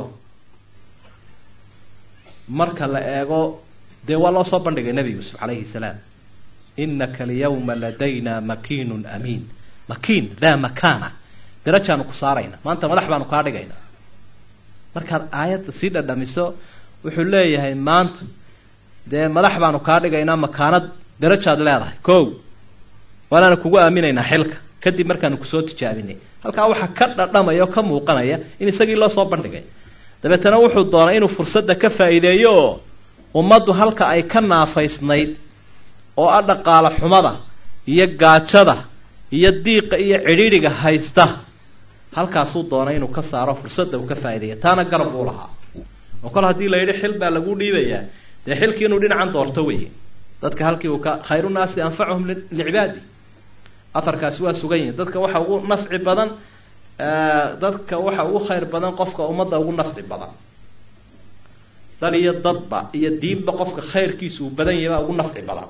marka la eego dee waa loo soo bandhigay nebi yuusuf calayhi salaam inaka alyawma ladayna makiinun amiin makiin daa makaana darajaanu ku saarayna maanta madax baanu kaa dhigayna markaad aayadda sii dhadhamiso wuxuu leeyahay maanta dee madax baanu kaa dhigaynaa makaanad darajaad leedahay kow waanaanu kugu aaminaynaa xilka kadib markaanu kusoo tijaabinay halkaa waxaa ka dhadhamaya oo ka muuqanaya in isagii loo soo bandhigay dabeetana wuxuu doonay inuu fursadda ka faa'iideeyo oo ummaddu halka ay ka naafaysnayd oo ah dhaqaale xumada iyo gaajada iyo diiqa iyo cidhiidhiga haysta halkaasuu doonay inuu ka saaro fursadda uu ka faa'iideeyo taana garab uu lahaa oo kale haddii la yidhi xil baa lagu dhiibayaa dee xilkii inuu dhinacan doorto weeye dadka halkii uu ka khayru naasi anfacuhum licibaadi afarkaasi waa sugan yihin dadka waxa ugu nafci badan dadka waxa ugu khayr badan qofka ummadda ugu nafci badan dal iyo dadba iyo diinba qofka khayrkiisu uu badan yahay baa ugu nafci badan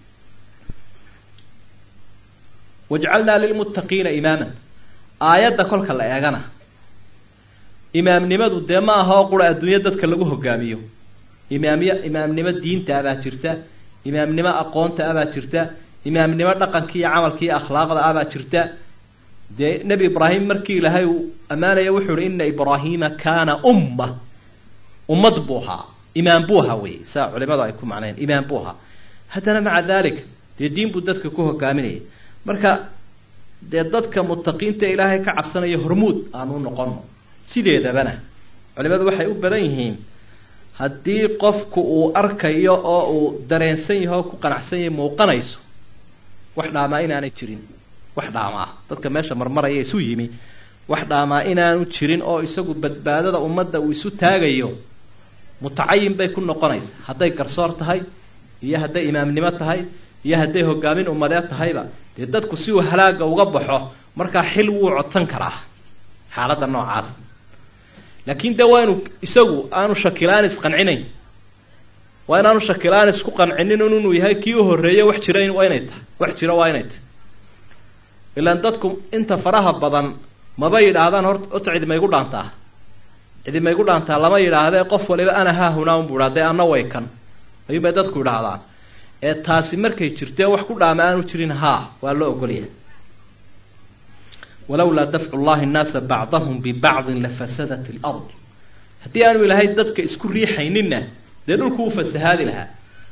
wajcalnaa lilmuttaqiina imaaman aayadda kolka la eegana imaamnimadu dee ma aha oo qura adduunya dadka lagu hogaamiyo imaamiya imaamnimo diinta abaa jirta imaamnimo aqoonta abaa jirta imaamnimo dhaqankii iyo camalkii iyo akhlaaqda abaa jirta dee nebi ibraahim markii ilaahay uu ammaanaya wuxuu uhi ina ibraahiima kaana umma ummad buu ahaa imaam buu ahaa wey saa culimadu ay ku macnayn imaam buu ahaa haddana maca daalika dee diin buu dadka ku hogaaminaya marka dee dadka muttaqiinta ilaahay ka cabsanaya hormuud aanu noqono sideedabana culimadu waxay u badan yihiin haddii qofku uu arkayo oo uu dareensan yaho oo ku qanacsan yahay muuqanayso wax dhaamaa inaanay jirin wax dhaamaa dadka meesha marmaraya isu yimi wax dhaamaa inaanu jirin oo isagu badbaadada ummadda uu isu taagayo mutacayin bay ku noqonaysaa hadday garsoor tahay iyo hadday imaamnimo tahay iyo hadday hogaamin ummadeed tahayba dee dadku si uu halaaga uga baxo markaa xil wuu codsan karaa xaaladda noocaas laakiin dee waa inu isagu aanu shakilaan isqancinayn waa inaanu shakilaan isku qancinin inuu yahay kii u horreeyay wax jira waa inay tahay wax jira waa inay tahay ilaan dadku inta faraha badan maba yidhaahdaan hort horta cidi maygu dhaantaa cidi maygu dhaantaa lama yidhaahdee qof waliba ana haahunaa unbu idhaa dee anna way kan ayuunbay dadku yidhaahdaan ee taasi markay jirtee wax ku dhaama aanu jirin haa waa loo ogolyahay walowlaa dafcu llahi nnaasa bacdahum bibacdin lafasadat alard haddii aanu ilaahay dadka isku riixayninna dee dhulku uu fasahaadi lahaa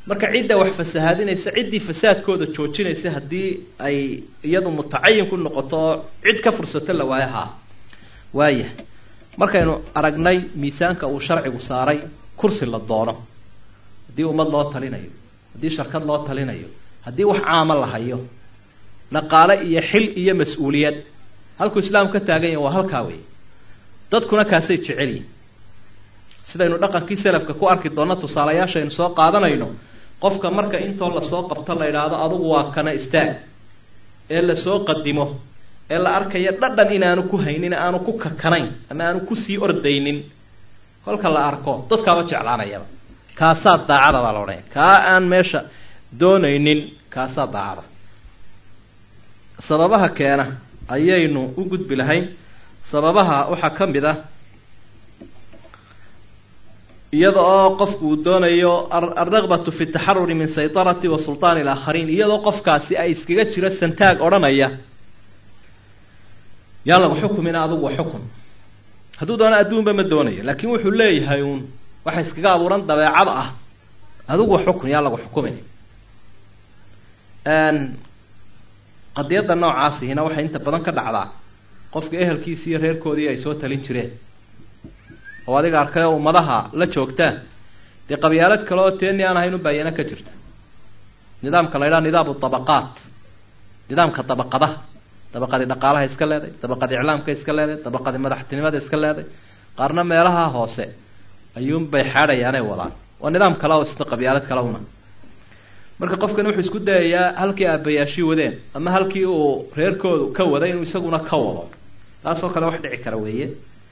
marka cidda wax fasahaadinaysa ciddii fasaadkooda joojinaysa haddii ay iyadu mutacayin ku noqoto oo cid ka fursato la waayaha waaya markaynu aragnay miisaanka uu sharcigu saaray kursi la doono haddii ummad loo talinayo haddii shirkad loo talinayo haddii wax caama la hayo dhaqaale iyo xil iyo mas-uuliyad halkuu islaamku ka taagan yahay waa halkaa wey dadkuna kaasay jecel yihiin sidaynu dhaqankii salafka ku arki doona tusaalayaashaynu soo qaadanayno qofka marka intoo lasoo qabto la yidhaahdo adugu waa kana istaag ee lasoo qadimo ee la arkaya dhadhan inaanu ku haynin aanu ku kakanayn ama aanu kusii ordaynin kolka la arko dadkaaba jeclaanayaba kaasaa daacada baa la odhanaya kaa aan meesha doonaynin kaasaa daacada sababaha keena ayaynu u gudbi lahayn sababaha waxaa ka mid ah iyada oo qofku uu doonayo alragbatu fi taxaruri min saytarati wa sultaani alaakhariin iyadoo qofkaasi ay iskaga jiro santaag odhanaya yaa lagu xukumina adugu waa xukun hadduu doono adduunba ma doonayo laakiin wuxuu leeyahay uun waxa iskaga abuuran dabeecad ah adugu waa xukun yaa lagu xukumin qadiyadda noocaasihina waxay inta badan ka dhacdaa qofka ehelkiisi iyo reerkoodii ay soo talin jireen oo adiga arkay oo ummadaha la joogtaan dee qabyaalad kale oo teeni aan ahayn u baayana ka jirta nidaamka la yidhaha nidaamu tabaqaat nidaamka dabaqadaha dabaqadii dhaqaalaha iska leeday dabaqadii iclaamka iska leeday dabaqadii madaxtinimada iska leeday qaarna meelaha hoose ayuunbay xaadhayaanay wadaan waa nidaam kale oo isna qabyaalad kale una marka qofkan wuxuu isku dayayaa halkii aabayaashii wadeen ama halkii uu reerkoodu ka waday inuu isaguna ka wado taasoo kale wax dhici kara weeye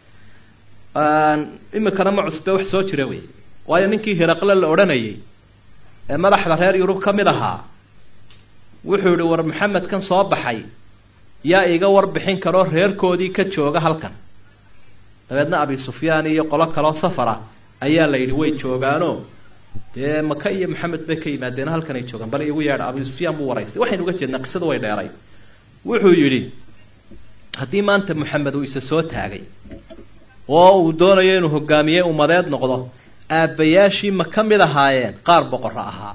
imikana ma cusbe wax soo jira wey waayo ninkii hiraqle la odhanayay ee madaxda reer yurub ka mid ahaa wuxuu yihi war maxamed kan soo baxay yaa iga warbixin karoo reerkoodii ka jooga halkan dabeedna abi sufyaan iyo qolo kaloo safara ayaa la yidhi way joogaano dee maka iyo maxamed bay ka yimaadeen halkan ay joogaan bal igu yeedha abi sufyaan buu waraystay waxaynu uga jeednaa qisadu way dheeray wuxuu yidhi haddii maanta maxamed uu isa soo taagay oo uu doonayo inuu hogaamiye ummadeed noqdo aabbayaashii ma ka mid ahaayeen qaar boqorro ahaa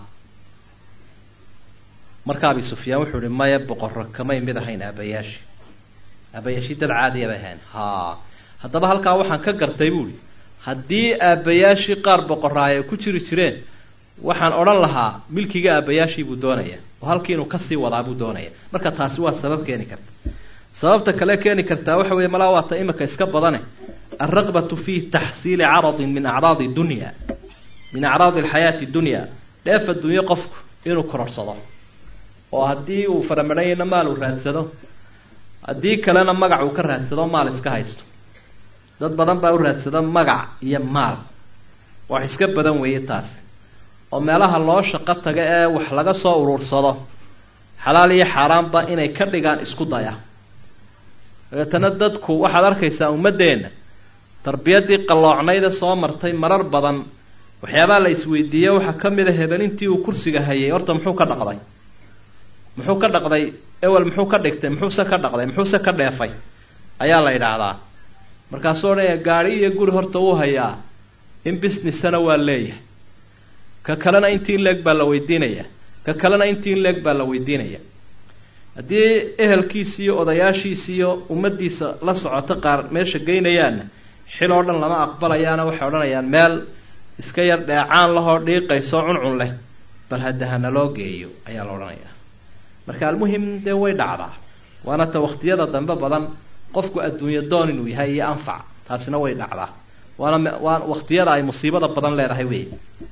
marka abi sufyaan wuxuu ihi maya boqorro kamay mid ahayn aabbayaashii aabbayaashii dad caadiya bay ahayn ha haddaba halkaa waxaan ka gartay buuhi haddii aabbayaashii qaar boqorraa ay ku jiri jireen waxaan odhan lahaa milkiga aabbayaashii buu doonaya oo halkii inuu kasii wadaa buu doonaya marka taasi waa sabab keeni karta sababta kale keeni kartaa waxa weeye malaa waata imika iska badane alraqbatu fi taxsiili caradin min acraadi dunya min acraadi alxayaati dunya dheef adduunyo qofku inuu kororsado oo haddii uu faramadhanyayna maal uu raadsado haddii kalena magac uu ka raadsado maal iska haysto dad badan baa u raadsada magac iyo maal wax iska badan weeye taasi oo meelaha loo shaqo taga ee wax laga soo urursado xalaal iyo xaaraanba inay ka dhigaan isku daya dabeetana dadku waxaad arkaysaa ummaddeena tarbiyadii qalloocnayda soo martay marar badan waxyaabaha la isweydiiye waxaa ka mid a hebel intii uu kursiga hayay horta muxuu ka dhaqday muxuu ka dhaqday ewel muxuu ka dhigtay muxuuse ka dhaqday muxuuse ka dheefay ayaa la yidhaahdaa markaasuu odhanaya gaadhi iyo guri horta uu hayaa in businessana waa leeyahay ka kalena intii in leeg baa la weydiinaya ka kalena intii in leeg baa la weydiinaya haddii ehelkiisi iyo odayaashiisi iyo ummaddiisa la socoto qaar meesha geynayaanna xil oo dhan lama aqbalayaana waxay odhanayaan meel iska yar dheecaan lahoo dhiiqayso cuncun leh bal haddahana loo geeyo ayaa la odhanayaa marka almuhim dee way dhacdaa waana ta waqtiyada dambe badan qofku adduunyo doon inuu yahay iyo anfac taasina way dhacdaa waana waa waqtiyada ay musiibada badan leedahay wey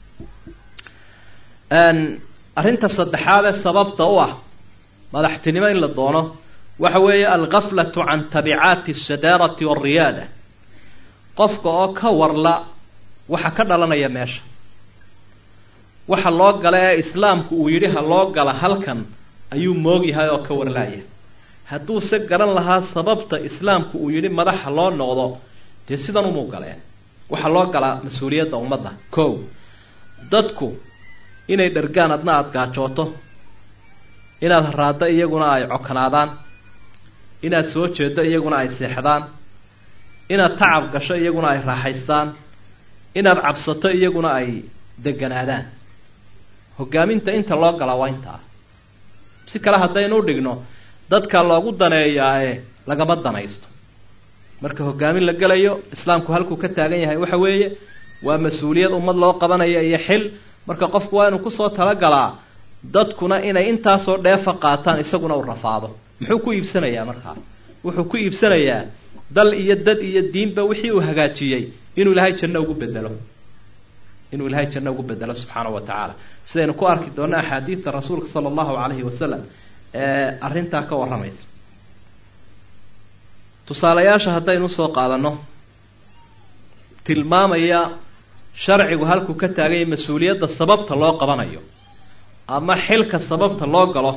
arrinta saddexaad ee sababta u ah madaxtinimo in la doono waxa weeye alghaflatu can tabicaati asadaarati walriyaada qofka oo ka warla waxa ka dhalanaya meesha waxa loo gala ee islaamku uu yidhi ha loo gala halkan ayuu moog yahay oo ka warlaaya hadduu se garan lahaa sababta islaamku uu yidhi madaxa loo noqdo dee sidan umuu galeen waxa loo galaa mas-uuliyadda ummadda kow dadku inay dhargaan adna aada gaajooto inaad haraaddo iyaguna ay cokanaadaan inaad soo jeeddo iyaguna ay seexdaan inaad tacab gasho iyaguna ay raaxaystaan inaad cabsato iyaguna ay deganaadaan hogaaminta inta loo galaa waa intaa si kale haddaynu u dhigno dadka loogu daneeyaa ee lagama danaysto marka hogaamin la galayo islaamku halkuu ka taagan yahay waxa weeye waa mas-uuliyad ummad loo qabanaya iyo xil marka qofku waa inuu kusoo talagalaa dadkuna inay intaasoo dheefa qaataan isaguna uu rafaado muxuu ku iibsanayaa markaa wuxuu ku iibsanayaa dal iyo dad iyo diinba wixii uu hagaajiyey inuu ilaahay janno ugu bedelo inuu ilaahay janno ugu bedelo subxaanahu wa tacaala sidaynu ku arki doonno axaadiidta rasuulka sala allahu calayhi wasalam ee arrintaa ka warramaysa tusaalayaasha haddaynu usoo qaadanno tilmaamaya sharcigu halkuu ka taaganya mas-uuliyadda sababta loo qabanayo ama xilka sababta loo galo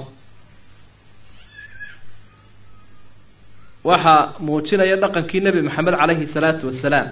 waxaa muujinaya dhaqankii nebi maxamed calayhi salaatu wasalaam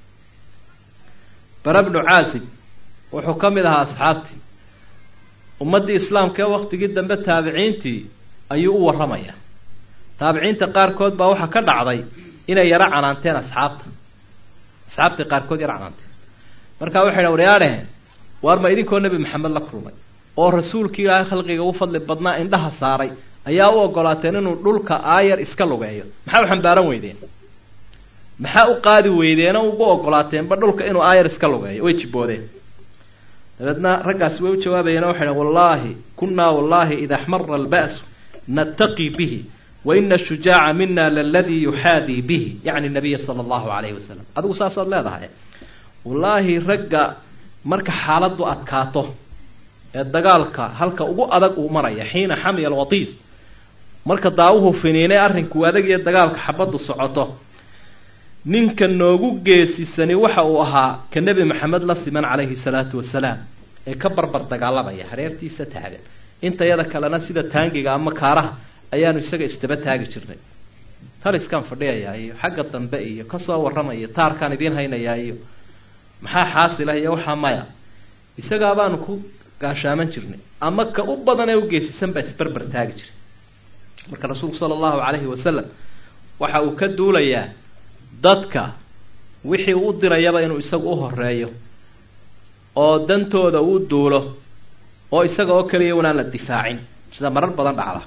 bara bnu caasib wuxuu ka mid ahaa asxaabtii ummaddii islaamka ee waktigii dambe taabiciintii ayuu u warramaya taabiciinta qaarkood baa waxaa ka dhacday inay yaro canaanteen asxaabta asxaabtii qaarkood yaro canaanteen markaa waxay dha waryaadhaheen waar ma idinkoo nebi maxamed la kulmay oo rasuulkii ilaahay khalqiga ugu fadli badnaa indhaha saaray ayaa u ogolaateen inuu dhulka aayar iska lugeeyo maxaa u xambaaran weydeen maxaa u qaadi weydeenoo ugu ogolaateenba dhulka inuu aayar iska lugeeyo way jiboodeen dabeedna raggaasi way u jawaabayeen waxay dhan wallaahi kunnaa wallaahi ida axmara alba'su nattaqi bihi wa ina ashujaaca mina laladii yuxaadii bihi yacni nabiya sala allahu calayhi wasalam adigu saasaad leedahay wallaahi ragga marka xaaladdu adkaato ee dagaalka halka ugu adag uu maraya xiina xamiya alwatiis marka daawuhu finiinay arrinku adag iyo dagaalka xabaddu socoto ninka noogu geesisani waxa uu ahaa ka nebi maxamed la siman calayhi salaatu wasalaam ee ka barbar dagaalamaya hareertiisa taagan intayada kalena sida taangiga ama kaaraha ayaanu isaga istaba taagi jirnay taliskaan fadhiyayaa iyo xagga dambe iyo kasoo warramaya taarkaan idiin haynayaa iyo maxaa xaasilah iyo waxaa maya isagaa baanu ku gaashaaman jirnay ama ka u badan ee u geesisan baa isbarbar taagi jiray marka rasuulku sala allahu calayhi wasalam waxa uu ka duulayaa dadka wixii uu u dirayaba inuu isagu u horeeyo oo dantooda uu duulo oo isaga oo kaliya unaan la difaacin sida marar badan dhacda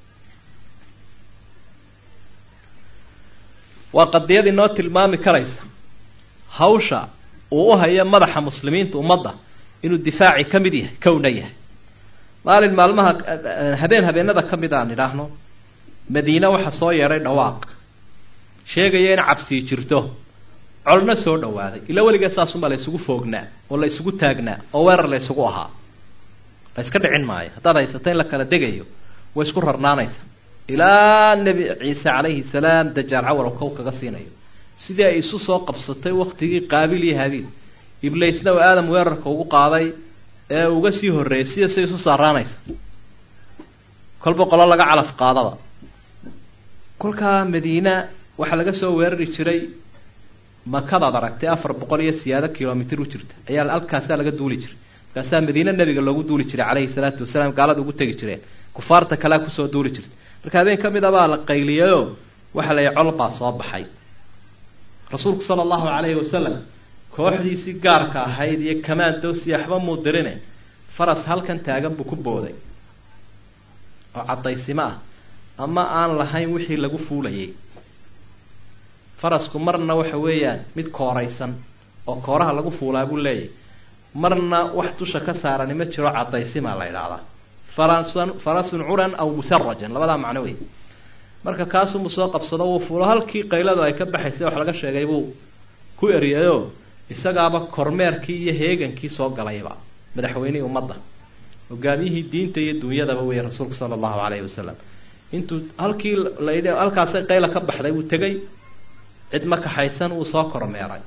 waa qadiyad inoo tilmaami karaysa hawsha uu u hayo madaxa muslimiinta ummadda inuu difaaci ka mid yahay kowna yahay maalin maalmaha habeen habeenada ka mid aan idhaahno madiine waxa soo yeedhay dhawaaq sheegaya in cabsii jirto colna soo dhawaaday ilaa weligeed saasuma la isugu foognaa oo la isugu taagnaa oo weerar la isugu ahaa la iska dhicin maayo haddaad haysato in la kala degayo way isku rarnaanaysa ilaa nebi ciise calayhi salaam dajaal cawar kow kaga siinayo sidii ay isu soo qabsatay waktigii qaabil iyo habiil iblaysna oo aadam weerarka ugu qaaday ee uga sii horreeyay sida say isu saaraanaysa kolba qolo laga calaf qaadaba kolkaa madiina waxaa laga soo weerari jiray makadaad aragtay afar boqol iyo siyaado kilomitr u jirta ayaa halkaasaa laga duuli jiray markaasaa madiine nabiga loogu duuli jiray calayhi salaatu wasalaam gaalada ugu tegi jireen kufaarta kalea kusoo duuli jirtay marka habeen ka mid a baa la qayliyayo waxaa la yihi col baa soo baxay rasuulku sala allahu calayhi wasalam kooxdiisii gaarka ahayd iyo kamaandosi waxba muu dirine faras halkan taagan buu ku booday oo caddaysimo ah ama aan lahayn wixii lagu fuulayay farasku marna waxa weeyaan mid kooraysan oo kooraha lagu fuulaa buu leeyahy marna wax dusha ka saarani ma jiro caddaysima la idhaahdaa farasun farasun curan aw musarajan labadaa macno wey marka kaasuu soo qabsado wuu fuulo halkii qayladu ay ka baxaysay wax laga sheegay buu ku eriyayo isagaaba kormeerkii iyo heegankii soo galayba madaxweynihii ummadda hogaamiyihii diinta iyo dunyadaba wey rasuulku sala allahu calayhi wasalam intuu halkii la yidhi halkaasay qayla ka baxday wuu tegay cid ma kaxaysan uu soo kormeeray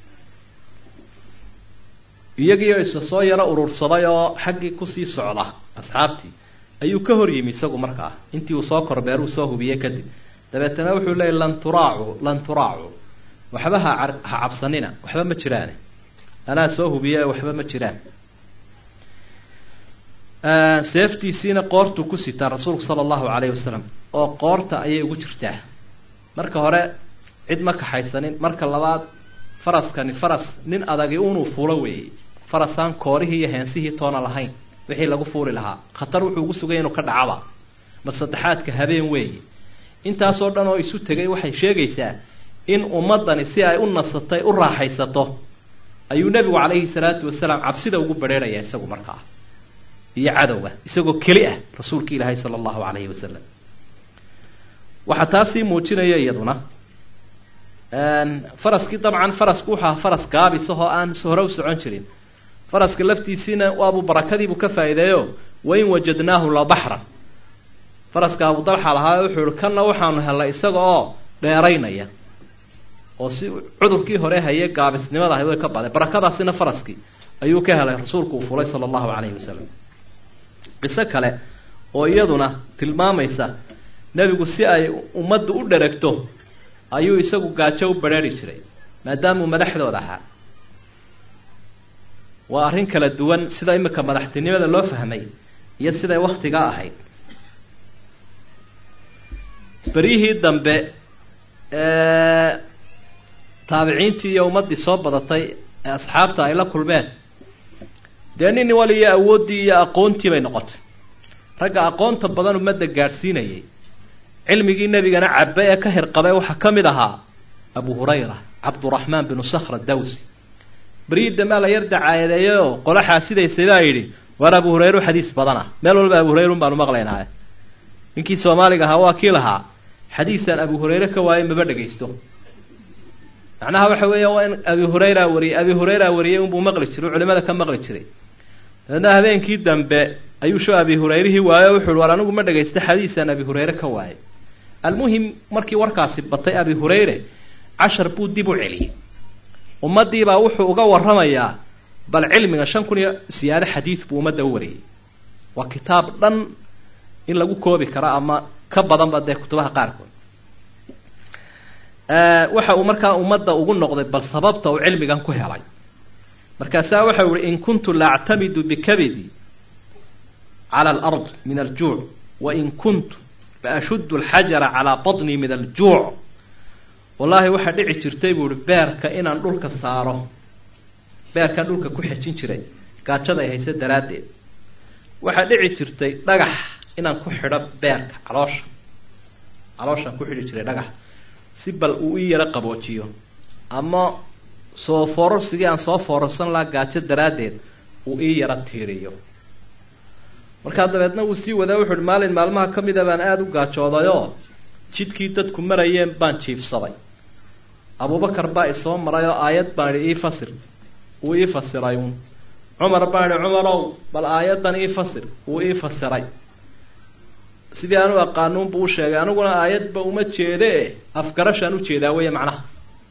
iyagiioo isa soo yaro urursaday oo xaggii kusii socda asxaabtii ayuu ka hor yimi isagu markaa intii uu soo kormeer uu soo hubiyey kadib dabeetana wuxuu leeyay lan turaacu lan turaacu waxba ha ha cabsanina waxba ma jiraane anaa soo hubiye waxba ma jiraan seeftiisiina qoortuu ku sitaa rasuulku sala allahu calayhi wasalam oo qoorta ayay ugu jirtaa marka hore cid ma kaxaysanin marka labaad faraskani faras nin adagi unuu fuulo weeyey farasaan koorihii iyo heensihii toona lahayn wixii lagu fuuli lahaa khatar wuxuu ugu sugay inuu ka dhacaba mar saddexaadka habeen weeye intaasoo dhan oo isu tegay waxay sheegaysaa in ummadani si ay u nasatay u raaxaysato ayuu nebigu calayhi salaatu wasalaam cabsida ugu badheeraya isagu markaa iyo cadowga isagoo keli ah rasuulka ilaahay sala allahu calayhi wasalam waxaa taasii muujinaya iyaduna faraskii dabcan farasku wuxuu ahaa faras gaabisahoo aan hore u socon jirin faraska laftiisiina waabuu barakadiibuu ka faa'iideeyo wain wajadnaahu la baxran faraska abu dalxa lahaa wuxuu ihi kanna waxaanu hellay isaga oo dheeraynaya oo si cudurkii hore haye gaabisnimada ahayd way ka baday barakadaasina faraskii ayuu ka helay rasuulku uu fulay sala allahu calayhi wasalam qiso kale oo iyaduna tilmaamaysa nebigu si ay ummaddu u dheragto ayuu isagu gaajo u badrheeri jiray maadaamuu madaxdooda ahaa waa arrin kala duwan sida imika madaxtinimada loo fahmay iyo siday waktigaa ahayd beryihii dambe ee taabiciintii iyo ummaddii soo badatay ee asxaabta ay la kulmeen dee nin waliyo awooddii iyo aqoontii bay noqotay ragga aqoonta badan ummadda gaadhsiinayay cilmigii nebigana cabbe ee ka hirqaday waxaa ka mid ahaa abu hurayra cabduraxmaan binu sakhra dawsi beryihii dambe la yar dacaayadeeyoo qolaxaa sidaysay baa yidhi waar abu hurayru xadiis badan ah meel walba abu hurayra un baanu maqlaynaa ninkii soomaaliga ahaa waa kii lahaa xadiisaan abu hurayre ka waayay maba dhagaysto macnaha waxa weeya waa in abi hurayra wariyay abi hurayra wariyay unbuu maqli jiray culimada ka maqli jiray dabeedna habeenkii dambe ayuu sho abi hurayrihii waayo wuxuu war anigu ma dhagaysta xadiisaan abi hurayre ka waayay almuhim markii warkaasi batay abi hurayre cashar buu dib u celiyey ummadiibaa wuxuu uga warramayaa bal cilmiga shan kun iyo siyaado xadiis buu ummadda u wariyey waa kitaab dhan in lagu koobi karo ama ka badanba dee kutubaha qaarkood waxa uu markaa ummadda ugu noqday bal sababta uu cilmigan ku helay markaasaa waxa uu yihi in kuntu laactamidu bikabidi cala alard min aljuuc wain kuntu laashuddu alxajara calaa badnii min aljuuc wallaahi waxaa dhici jirtay buu ihi beerka inaan dhulka saaro beerkaan dhulka ku xejin jiray gaajada ay haysa daraaddeed waxaa dhici jirtay dhagax inaan ku xidho beerka caloosha calooshaan ku xidhi jiray dhagax si bal uu ii yaro qaboojiyo ama soo foorarsigii aan soo foorarsan lahaa gaajo daraaddeed uu ii yaro tiiriyo markaa dabeedna wuu sii wadaa wuxu uhi maalin maalmaha ka mida baan aada u gaajoodayoo jidkii dadku marayeen baan jiifsaday abubakar baa isoo maray oo aayad baan idhi ii fasir wuu ii fasiray uun cumar baan idhi cumarow bal aayaddan ii fasir wuu ii fasiray sidii aan u aqaanuunbuu u sheegay aniguna aayadba uma jeede afgarashaan u jeedaa weeye macnaha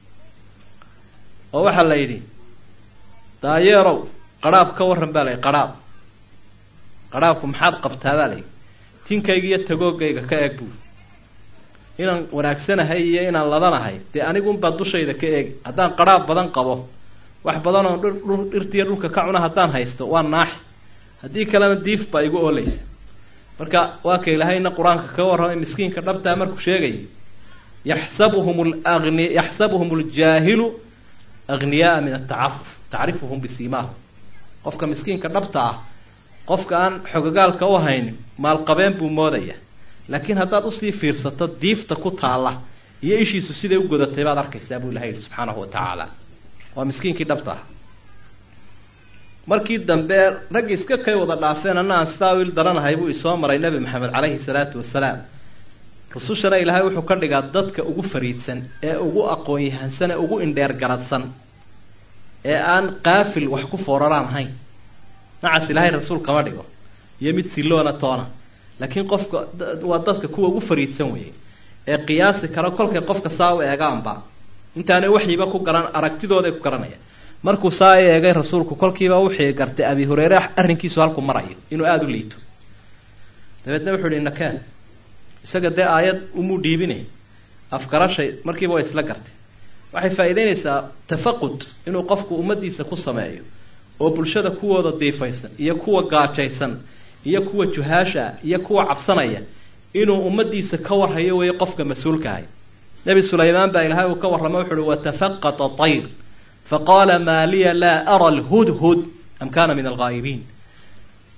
oo waxaa la yidhi daayeerow qadhaab ka warran baa la yidhi qadhaab qadhaabku maxaad qabtaa baa la yidhi tinkayga iyo tagoogayga ka eeg buu inaan wanaagsanahay iyo inaan ladanahay dee anigunbaa dushayda ka eegi haddaan qadhaab badan qabo wax badan oo dhirtiiyo dhulka ka cuna haddaan haysto waa naaxi haddii kalena diif baa igu oolaysa marka waa ka ilaahayna qur-aanka ka warramay miskiinka dhabtaa markuu sheegay yaxsabuhum lagni yaxsabuhum aljaahilu agniyaaa min atacafuf tacrifuhum bisiimaahum qofka miskiinka dhabta ah qofka aan xogogaalka u haynin maalqabeen buu moodaya laakiin haddaad usii fiirsato diifta ku taalla iyo ishiisu siday u godatay baad arkaysaa buu ilahay yihi subxaanahu wa tacaala waa miskiinkii dhabta ah markii dambe raggi iska kay wada dhaafeen anna aan sidaa wiil daranahay buu isoo maray nebi maxamed calayhi salaatu wasalaam rusushana ilaahay wuxuu ka dhigaa dadka ugu fariidsan ee ugu aqoon-yahansan ee ugu indheer garadsan ee aan qaafil wax ku fooraraan ahayn nacas ilaahay rasuul kama dhigo iyo mid siloona toona laakiin qofka waa dadka kuwa ugu fariidsan weeye ee qiyaasi kara kolkay qofka saa u eegaanba intaanay waxyiba ku garan aragtidooday ku garanaya markuu saa eegay rasuulku kolkiiba wuxuu gartay abi hurayre arrinkiisu halku marayo inuu aada u liito dabeedna wuxuu ihi nakeen isaga dee aayad umuu dhiibinay afgarashay markiiba way isla gartay waxay faa'iideynaysaa tafaqud inuu qofku ummaddiisa ku sameeyo oo bulshada kuwooda diifaysan iyo kuwa gaajaysan iyo kuwa juhaasha iyo kuwa cabsanaya inuu ummaddiisa ka warhayo weeye qofka mas-uulkahay nebi sulaymaan baa ilaahay uu ka warrama wuxu uhi watafaqata tayr faqaala maa liya laa ara alhudhud am kaana min alghaa'ibiin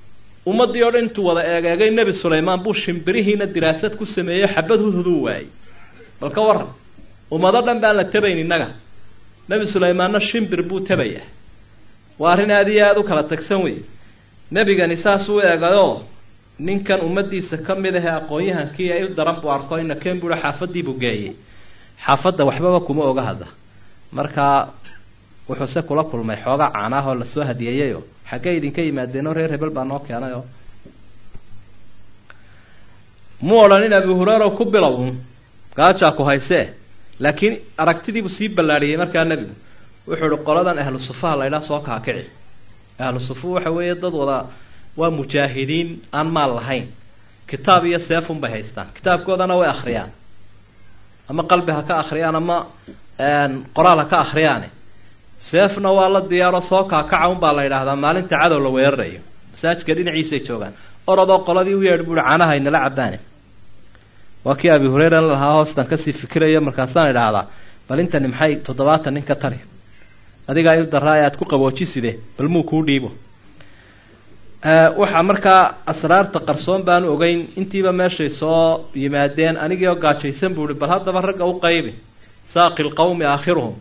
ummadii oo dhan intuu wada eegeegay nebi sulaymaan buu shimbirihiina diraasad ku sameeyey xabad hudhuduu waayey bal ka waran ummado dhan baan la tabayn innaga nebi sulaymaanna shimbir buu tabayaa waa arrin aada iyo aada u kala tagsan wey nebigani saas u eegayoo ninkan ummadiisa ka mid ahee aqoon-yahankii il daran buu arko ina keen buuha xaafadii buu geeyey xaafadda waxbaba kuma oga hadda markaa wuxuu se kula kulmay xoogaa caanaah oo lasoo hadiyeeyayo xaggee idinka yimaadeenoo reer hebel baa noo keenayoo mu odhanin abi hureyra ku bilow gaajaa ku haysee laakiin aragtidiibuu sii ballaadhiyey markaa nebigu wuxuu ihi qoladan ahlu sufaha la ydhaha soo kaakici ahlu sufu waxa weeye dad wada waa mujaahidiin aan maal lahayn kitaab iyo seefun bay haystaan kitaabkoodana way akhriyaan ama qalbi ha ka akhriyaan ama qoraal ha ka akhriyaane seefna waa la diyaaro soo kaakaca unbaa la yidhaahdaa maalinta cadow la weerarayo masaajidka dhinaciisay joogaan orodoo qoladii u yeedh buuhi caanaha inala cabaane waa kii abi hureyra lahaa hoostan kasii fikiraya markaasaan idhaahdaa bal intani maxay toddobaatan nin ka tari adigaa il daraa e aad ku qaboojiside bal muu kuu dhiibo waxaa markaa asraarta qarsoon baanu ogeyn intiiba meeshay soo yimaadeen anigii oo gaajaysan buu ihi bal haddaba ragga u qaybi saaqi lqawmi aakhiruhum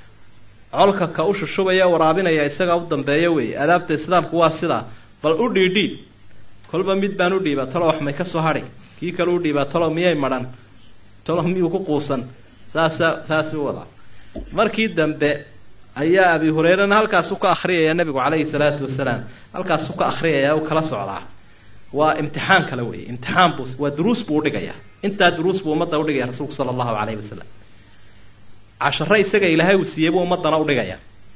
colka ka u shushubaya waraabinaya isagaa u dambeeya weeye adaabta islaamku waa sidaa bal u dhiidhiid kolba mid baan u dhiibaa talo wax may ka soo hadhay kii kale u dhiibaa talo miyay madhan talo miyuu ku quusan saasa saasi u wadaa markii dambe ayaa abi hureyrana halkaasu ka akhriyaya nabigu calayhi salaatu wasalaam halkaasu ka akhriyaya u kala socdaa waa imtixaan kale weeye imtixaan buu waa duruus buu udhigayaa intaa duruus buu ummadda udhigaya rasuulku sala allahu calayhi wasalam cashare isaga ilaahay uu siiyey buu ummaddana udhigaya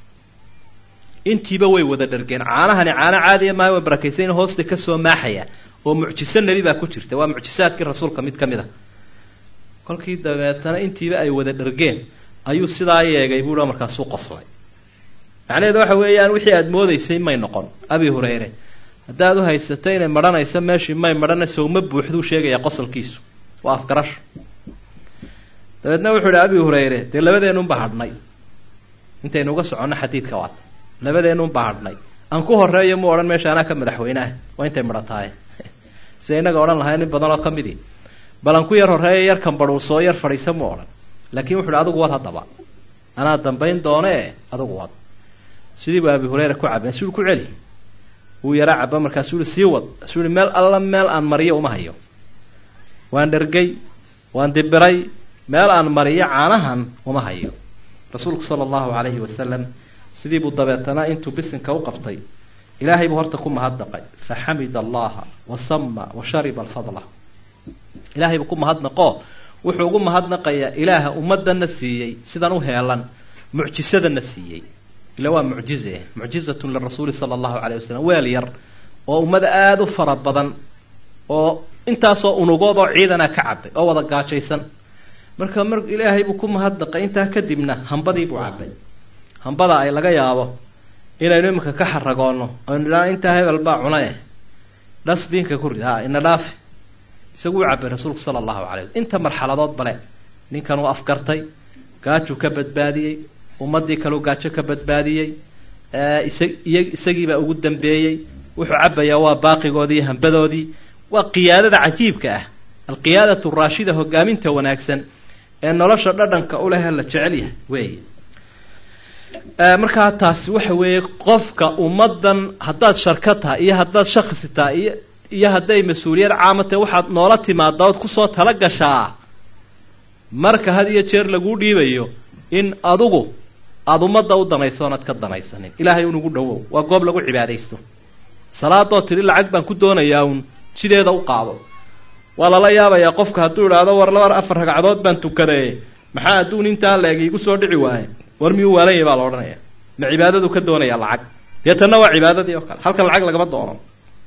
intiiba way wada dhargeen caanahani caano caadiya maaha way barakaysayn hoosta kasoo maaxaya oo mucjiso nebi baa ku jirta waa mucjisaadkii rasuulka mid ka mid a kolkii dabeetana intiiba ay wada dhargeen ayuu sidaa yeegay buuha markaasuu qoslay macnaheedu waxa weeyaan wixii aada moodaysay may noqon abi hureyre haddaad u haysatay inay madhanayso meeshii may madhana sowma buuxduu sheegaya qosolkiisu waa afgarasho dabeedna wuxuu ihi abi hureyre dee labadeenunba hadhnay intaynu uga soconno xadiidka waata labadeenunba hadhnay aan ku horeeyo mu odhan meesha anaa ka madaxweyneah waa intay madhataaye sida inaga odhan lahay nin badan oo ka midii bal aan ku yar horeeyo yar kambadhuusoo yar fadhiisa mu odhan laakiin wuxu uhi adigu wad haddaba anaa dambayn doone adigu wad sidii buu abi hureyra ku cabeen suu ku celi wuu yara caba markaasuu ihi sii wad suu ihi meel alla meel aan mariyo uma hayo waan dhergay waan dibiray meel aan mariyo caanahan uma hayo rasuulku sala allahu calayhi wasalam sidii buu dabeetana intuu bisinka u qabtay ilaahay buu horta ku mahadnaqay faxamida allaha wasama wa shariba alfadla ilaahay buu ku mahadnaqo wuxuu ugu mahadnaqayaa ilaaha ummadana siiyey sidan u heelan mucjisadana siiyey ila waa mucjize mucjizatun lirasuuli sala allahu calayh wasalam weel yar oo ummada aada u fara badan oo intaasoo unugood oo ciidana ka cabay oo wada gaajaysan marka mar ilaahay buu ku mahadnaqay intaa kadibna hambadii buu cabay hambada ay laga yaabo inaynu iminka ka xaragoonno aynu idhaha intaa hebel baa cunaye dhasbiinka ku rid ha ina dhaafi isagu u cabay rasuulku sala allahu calay waslm inta marxaladood bale ninkan uu afgartay gaajuu ka badbaadiyey ummadii kaleu gaajo ka badbaadiyey isa iya isagiibaa ugu dambeeyey wuxuu cabayaa waa baaqigoodii iyo hambadoodii waa qiyaadada cajiibka ah alqiyaadatu raashida hogaaminta wanaagsan ee nolosha dhadhanka u leh la jecel yahay weeye markaa taasi waxa weeye qofka ummaddan haddaad sharka tahay iyo haddaad shakhsi tahay iyo iyo hadday mas-uuliyad caama tahay waxaad noola timaada ood kusoo tala gashaa marka had iyo jeer laguu dhiibayo in adugu aada ummadda u danayso oonad ka danaysanin ilaahay unugu dhawow waa goob lagu cibaadaysto salaadoo tidhi lacag baan ku doonayaa uun sideeda u qaado waa lala yaabayaa qofka hadduu idhaahdo war labar afar ragcadood baan tukadaye maxaa adduun intaa la-eg igu soo dhici waaye war miyuu waalan yahy baa la odhanaya ma cibaadadu ka doonayaa lacag dee tanna waa cibaadadii oo kale halkan lacag lagama doono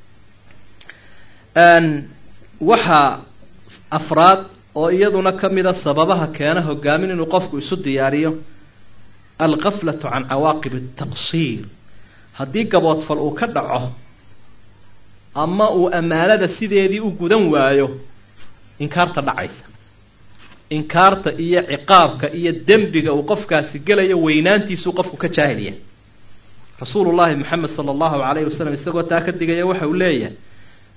waxaa afraad oo iyaduna ka mida sababaha keena hogaamin inuu qofku isu diyaariyo alqaflatu can cawaaqib altaqsiir haddii gaboodfal uu ka dhaco ama uu ammaanada sideedii u gudan waayo inkaarta dhacaysa inkaarta iyo ciqaabka iyo dembiga uu qofkaasi gelayo weynaantiisuu qofku ka jaahilya rasuulullaahi maxamed sala allahu calayhi wasalam isagoo taa ka digaya waxa uu leeyahay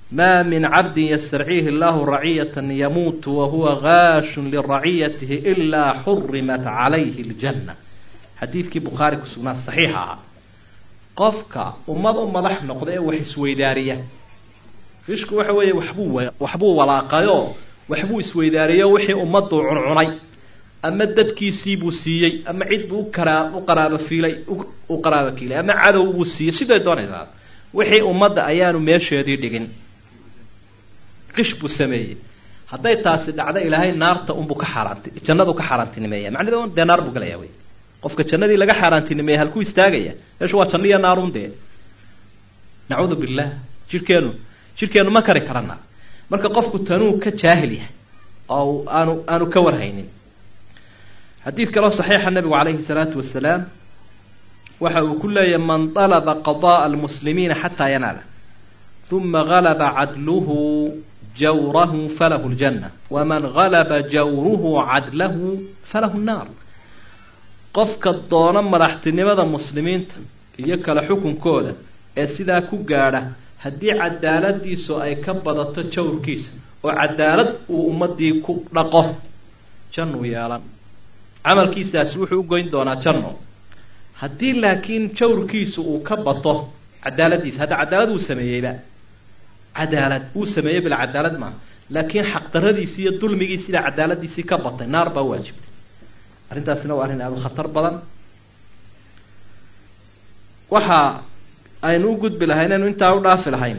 ما من عبد يسترعيه الله رعية يموت وهو غاش لرعيته إلا حرمت عليه الجنة. حديث كي بخاري كسونا صحيحة. قفك أمض أمض احنا قضاء وحسويدارية فيشك وحوي وحبوه وحبوه ولا قيو وحبوه سويدارية وحي أمض عنعني أما الددكي سيبو سيي أما عيد بوكرا وقرابة فيلي وقرابة كيلي أما عدو سيي سيدا دوني ذات وحي أمض أيانو ميشي هذي ديقين قش بو سميي hadday taasi dhacdo ilaahay naarta un buu ka xaraantay jannadu ka xaraantinimeeyaa macnaheedu waa naar buu galayaa way qofka jannadii laga xaraantinimeeyaa halku istaagaya eesh waa janniya naarun de nacuudu billah jirkeenu jirkeenu ma kari karana marka qofku tanuu ka jaahil yahay oo aanu aanu ka warhaynin xadiis kale saxiix nabiga calayhi salaatu wasalaam waxa uu ku leeyahay man talaba qadaa almuslimiina hatta yanala thumma ghalaba adluhu جوره فله الجنة ومن غلب جوره عدله فله النار قفك الضونا مرحتني ماذا مسلمين يكال حكم كودا السيدا كوغارة هدي عدالة دي سو اي كبضت تشور كيس وعدالة ومدي كوغرقه جنو يالان عمل كيس تسوحي وقوين دونا جنو هدي لكن تشور كيس وكبضته عدالة ديس هذا عدالة وسميه بقى عدالة وسميه بالعدالة ما لكن حق تردي سي الظلم يجي عدالة دي سي كبط نار بواجب أنت أسنو أرهن هذا خطر بلن وحا أي نوجد بالهين إنه أنت أوضع في الهين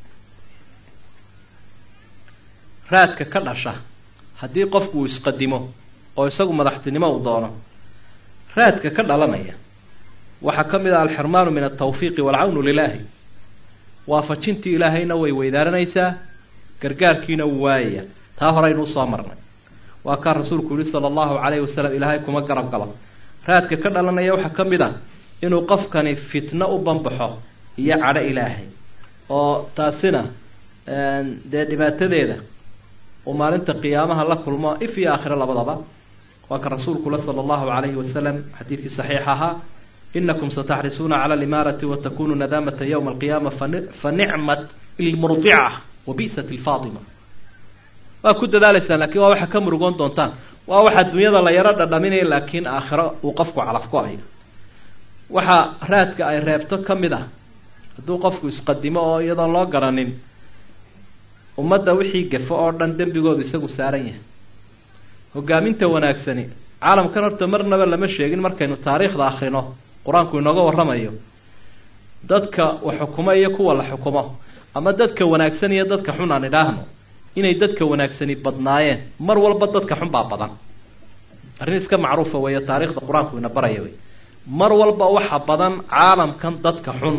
راتك كل شة هدي قفك ويسقدمه أو يسوق مدحتني ما وضانه راتك كل علمية وحكم إذا الحرمان من التوفيق والعون لله waafajintii ilaahayna way weydaaranaysaa gargaarkiina waaya taa horeynu soo marnay waa ka rasuulku yiri sallallahu alayhi wasallam ilaahay kuma garab galo raadka ka dhalanaya waxa kamid ah inuu qofkani fitna u banbaxo iyo cadho ilaahay oo taasina ee dhibaatadeeda oo maalinta qiyaamaha la kulmo if iyo aakhira labadaba waa ka rasuulku sallallahu alayhi wasallam xadiiski saxiixaha إنكم ستحرصون على الإمارة وتكون ندامة يوم القيامة فنعمة المرضعة وبئسة الفاطمة وكد ذلك لكن واحد كم رجون دونتان واحد دنيا لا يرد دمينه لكن آخرة وقفكوا على فقاهي وحا راتك أي رابطة كم ده دو قفكوا يسقدمه يدا الله قرانين ومدى وحي قفاء أردن دم بيقود يسقوا ساريه وقامين توناكسني عالم كان ارتمرنا ولا مش يجين مركينو تاريخ داخلنا قرآن كنا جوا الرمايو دتك وحكومية كوا ولا حكومة أما دتك وناكسني دتك حنا نداهنو إن دتك وناكسني بدناية مر ولا بدتك حن بعضنا الرئيس كان معروفة ويا تاريخ القرآن كنا برايوي مر ولا بوح بدن عالم كان دتك حن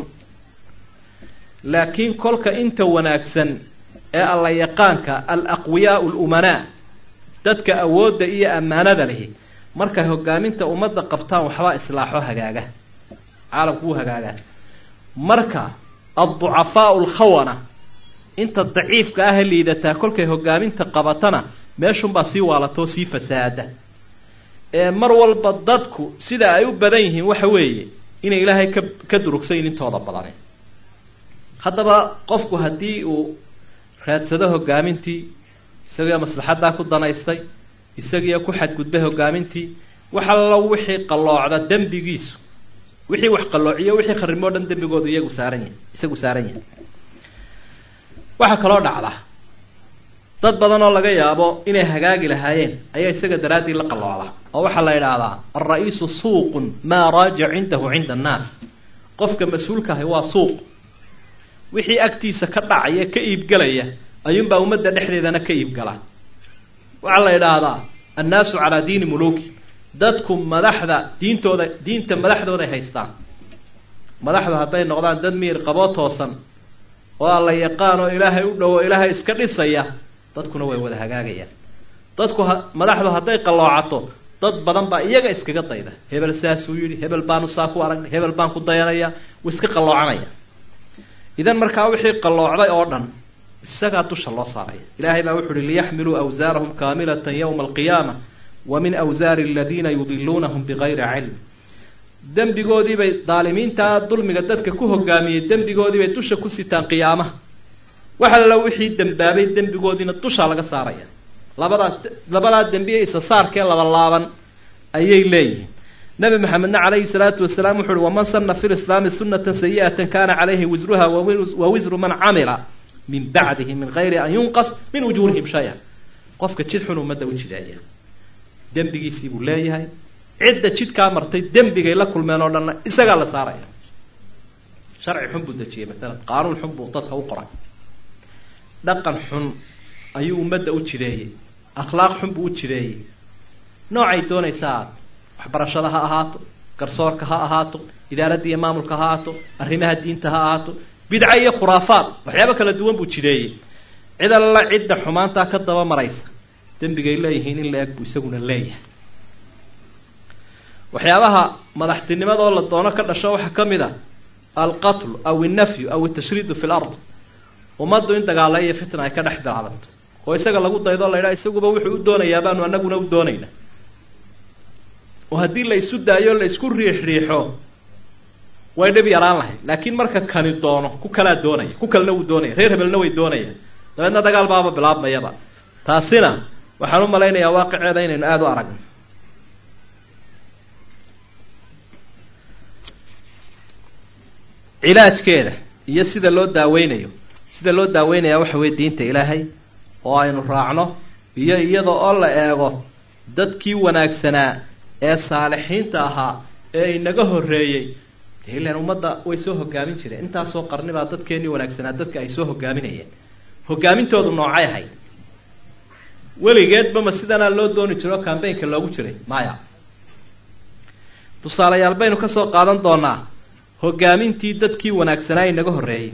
لكن كلك أنت وناكسن الله يقانك الأقوياء الأمناء دتك أود إيه أمانة له marka hogaaminta umada qabtaan waxba islaaxo hagaaga caalamku hagaaga marka ad-du'afaa al-khawana inta daciifka ah liidata kulkay hogaaminta qabatana meeshun ba si waalato si fasaada ee mar walba dadku sida ay u badan yihiin waxa weeye in ilaahay ka durugsayn intooda badan hadaba qofku hadii uu raadsado hogaamintii isaga maslaxada ku danaystay isaga ku xad gudbay hogaamintii waxa la wixii qaloocda dambigiisu wixii wax qaloociyo wixii kharimo dhan dambigoodu iyagu saaran yahay isagu saaran yahay waxa kala dhacda dad badan oo laga yaabo inay hagaagi lahaayeen ayaa isaga daraadii la qaloocda oo waxa la yiraahdaa ar-ra'iisu suuqun ma raaji' indahu 'inda an-naas qofka mas'uulka ah waa suuq wixii agtiisa ka dhacaya ka iib galaya ayuun baa umada dhexdeedana ka iib galaa waxa la yiraahdaa annaasu ala diin muluki dadkum madaxda diintooda diinta madaxdooda ay haystaan madaxda haday noqdaan dad miir qabo toosan oo alla yaqaan oo ilaahay u dhawo ilaahay iska dhisaya dadkuna way wada hagaagayaan dadku madaxdu haday qaloocato dad badan baa iyaga iskaga dayda hebel saas uu yiri hebel baanu saa ku arag hebel baan ku dayanaya way iska qaloocanaya idan markaa wixii qaloocday oo dhan isaga dusha loo saaray ilaahay baa wuxuu li yaxmilu awzaarahum kaamilatan yawm alqiyaamah wa min awzaari alladhina yudillunahum bighayri ilm dambigoodii bay daalimiinta dulmiga dadka ku hogaamiyay dambigoodii bay dusha ku sitaan qiyaamaha waxa la wixii dambaabay dambigoodina dusha laga saaraya labadaas labada dambiye isa saarkee laba laaban ayay leeyihiin nabi maxamedna calayhi salaatu wasalaam wuxuu wa man sanna fil islaam sunnatan sayi'atan kana alayhi wizruha wa wizru man amila min ba'dihi min ghayri an yunqas min ujurihim shay'a qofka jid xun umada u jidaaya dambigiisii buu leeyahay cidda jidka martay dambigay la kulmeen oo dhan isaga la saaraya sharci xun buu dajiyay mesela qaanuun xun buu dadka u qoray dhaqan xun ayuu umada u jideeyay akhlaaq xun buu u jideeyay noocay doonaysaa waxbarashada ha ahaato garsoorka ha ahaato idaaradda iyo maamulka ha ahaato arrimaha diinta ha ahaato bidca iyo khuraafaad waxyaabo kala duwan buu jideeyay cid alla cidda xumaanta ka daba maraysa dambigay leeyihiin in la eeg buu isaguna leeyahay waxyaabaha madaxtinimadoo la doono ka dhasho waxa ka mid ah alqatl aw an-nafy aw at-tashrid fi al-ard umadu in dagaalo iyo fitna ay ka dhex bilaabanto oo isaga lagu daydo la yiraahdo isaguba wuxuu u doonayaa baanu anaguna u doonaynaa oo hadii la isu daayo la isku riix riixo way dhib yaraan lahay laakiin marka kani doono ku kala doonay ku kalna uu doonay reer hebelna way doonayaan dabeedna dagaal baaba bilaabmayaba taasina waxaan u maleynayaa waaqiceeda inaynu aad u aragno cilaajkeeda iyo sida loo daaweynayo sida loo daaweynayo waxa weey diinta ilaahay oo aynu raacno iyo iyada oo la eego dadkii wanaagsanaa ee saalixiinta ahaa ee inaga horeeyay ilaa ummadda way soo hogaamin jireen inta soo qarniba dadkeenii wanaagsanaa dadka ay soo hogaaminayeen hogaamintoodu noocay ahayd weligeedba ma sidana loo dooni jiro campaign-ka loogu jiray maya tusaalayaal baynu ka soo qaadan doonaa hogaamintii dadkii wanaagsanaa inaga horeeyay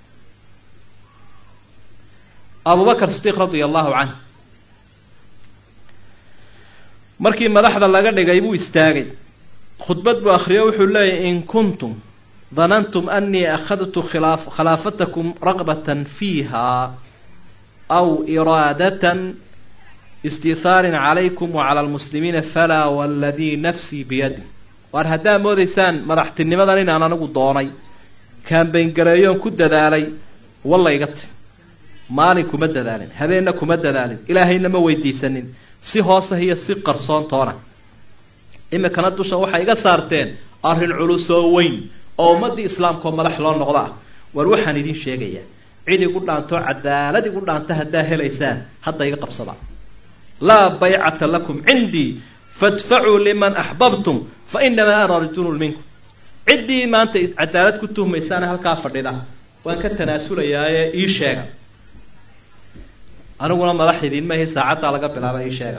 Abu Bakr Siddiq radiyallahu anhu markii madaxda laga dhigay buu istaagay khudbad buu akhriyo wuxuu leeyahay in kuntum dhanantum anni akhadtu khilaf khilafatakum raghbatan fiha aw iradatan istithar alaykum wa ala almuslimin fala walladhi nafsi biyadi war hadaa moodaysaan madaxtinimadan inaan anagu doonay campaign gareeyoon ku dadaalay wallahi maalin kuma dadaalin habeenna kuma dadaalin ilaahayna ma weydiisanin si hoose iyo si qarsoon toona imikana dusha waxay iga saarteen arrin culus oo weyn oo ummadii islaamka madax loo noqdo war waxaan idin sheegaya cid igu dhaanto cadaalad igu dhaanta hadaa helaysaan hadda iga qabsada la bay'ata lakum indi fadfa'u liman ahbabtum fa inma ana rajulun minkum cidii maanta cadaalad ku tuhmaysaan halka fadhida waan ka tanaasulayaa ee sheega anaguna madaxdiin ma hay saacada laga bilaabay ii sheega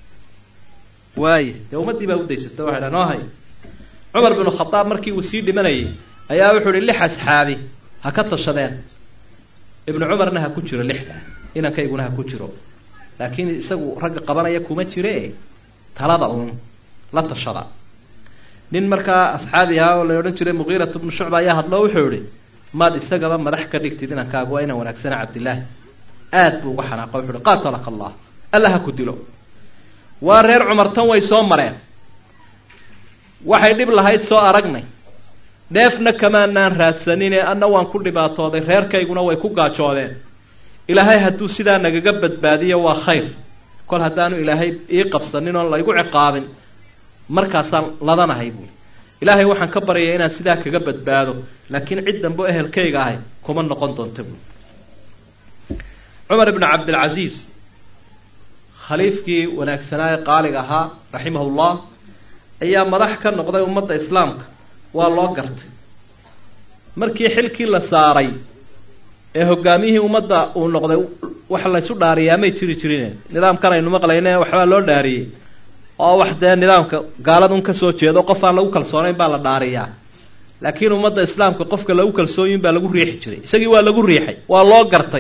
waay dawladii baa u deysatay waxa dhanahay Umar ibn Khattab markii uu sii dhimanayay ayaa wuxuu yiri lix asxaabi ha ka tashadeen ibn Umarna ha ku jiro lixda inankaygu ha ku jiro laakiin isagu rag qabanaya kuma jiree talada uun la tashada nin markaa asxaabi ah oo la oran jiray Mughira ibn Shu'ba ayaa hadlo wuxuu yiri maad isagaba madax ka dhigtid inankaagu waa inaan wanaagsan Abdullah aad buu uga xanaaqay wuxuu qaatalaka Allah Allah ku dilo waa reer Umar tan way soo mareen waxay dhib lahayd soo aragnay dheefna kamaanaan raadsanin ee anna waan ku dhibaatooday reerkayguna way ku gaajoodeen ilaahay hadduu sidaa nagaga badbaadiyo waa khayr kol haddaanu ilaahay ii qabsanin oo la igu ciqaabin markaasaan ladanahay buu ilaahay waxaan ka baryayaa inaan sidaa kaga badbaado laakiin cid dambe ehelkayga ahay kuma noqon doonto buu Umar ibn Abd al-Aziz khaliifkii wanaagsanaa qaaliga ahaa rahimahullah ayaa madax ka noqday ummadda islaamka waa loo gartay markii xilkii la saaray ee hogaamiyihii ummadda uu noqday waxa la isu dhaariyaa may jiri jireen nidaamkan aynu maqlaynay waxba loo dhaariyay oo waxda nidaamka gaaladun ka soo jeedo qof aan lagu kalsoonayn baa la dhaariyaa laakiin ummadda islaamka qofka lagu kalsooyin baa lagu riixi jiray isagii waa lagu riixay waa loo gartay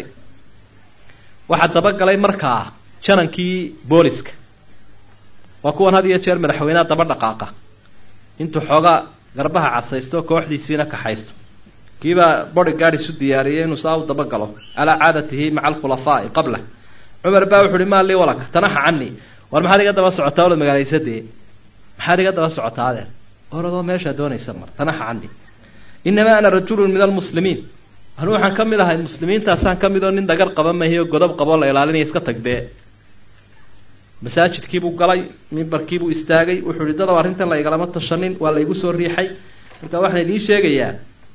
waxa daba galay markaa janankii booliska waa kuwan had iyo jeer madaxweynaha daba dhaqaaqa intuu xooga garbaha casaysto kooxdiisina ka haysto kiiba bodyguard isu diyaariyay inuu saaw daba galo ala caadatihi maca al-khulafaa qabla Umar baa wuxuu ma li walak tanaha anni war maxaad iga daba socotaa wala magaaleysadee maxaad iga daba socotaa adeer orado meesha doonaysa mar tanaha anni inma ana rajulun min al-muslimiin anu waxaan ka mid ahay muslimiintaasaan ka mid oo nin dhagar qaba mahiyo godob qabo la ilaalinaya iska tagdee masaajidkiibuu galay mimbarkiibuu istaagay wuxuu yihi dadaw arrintan la igalama tashanin waa la igu soo riixay marka waxaan idiin sheegayaa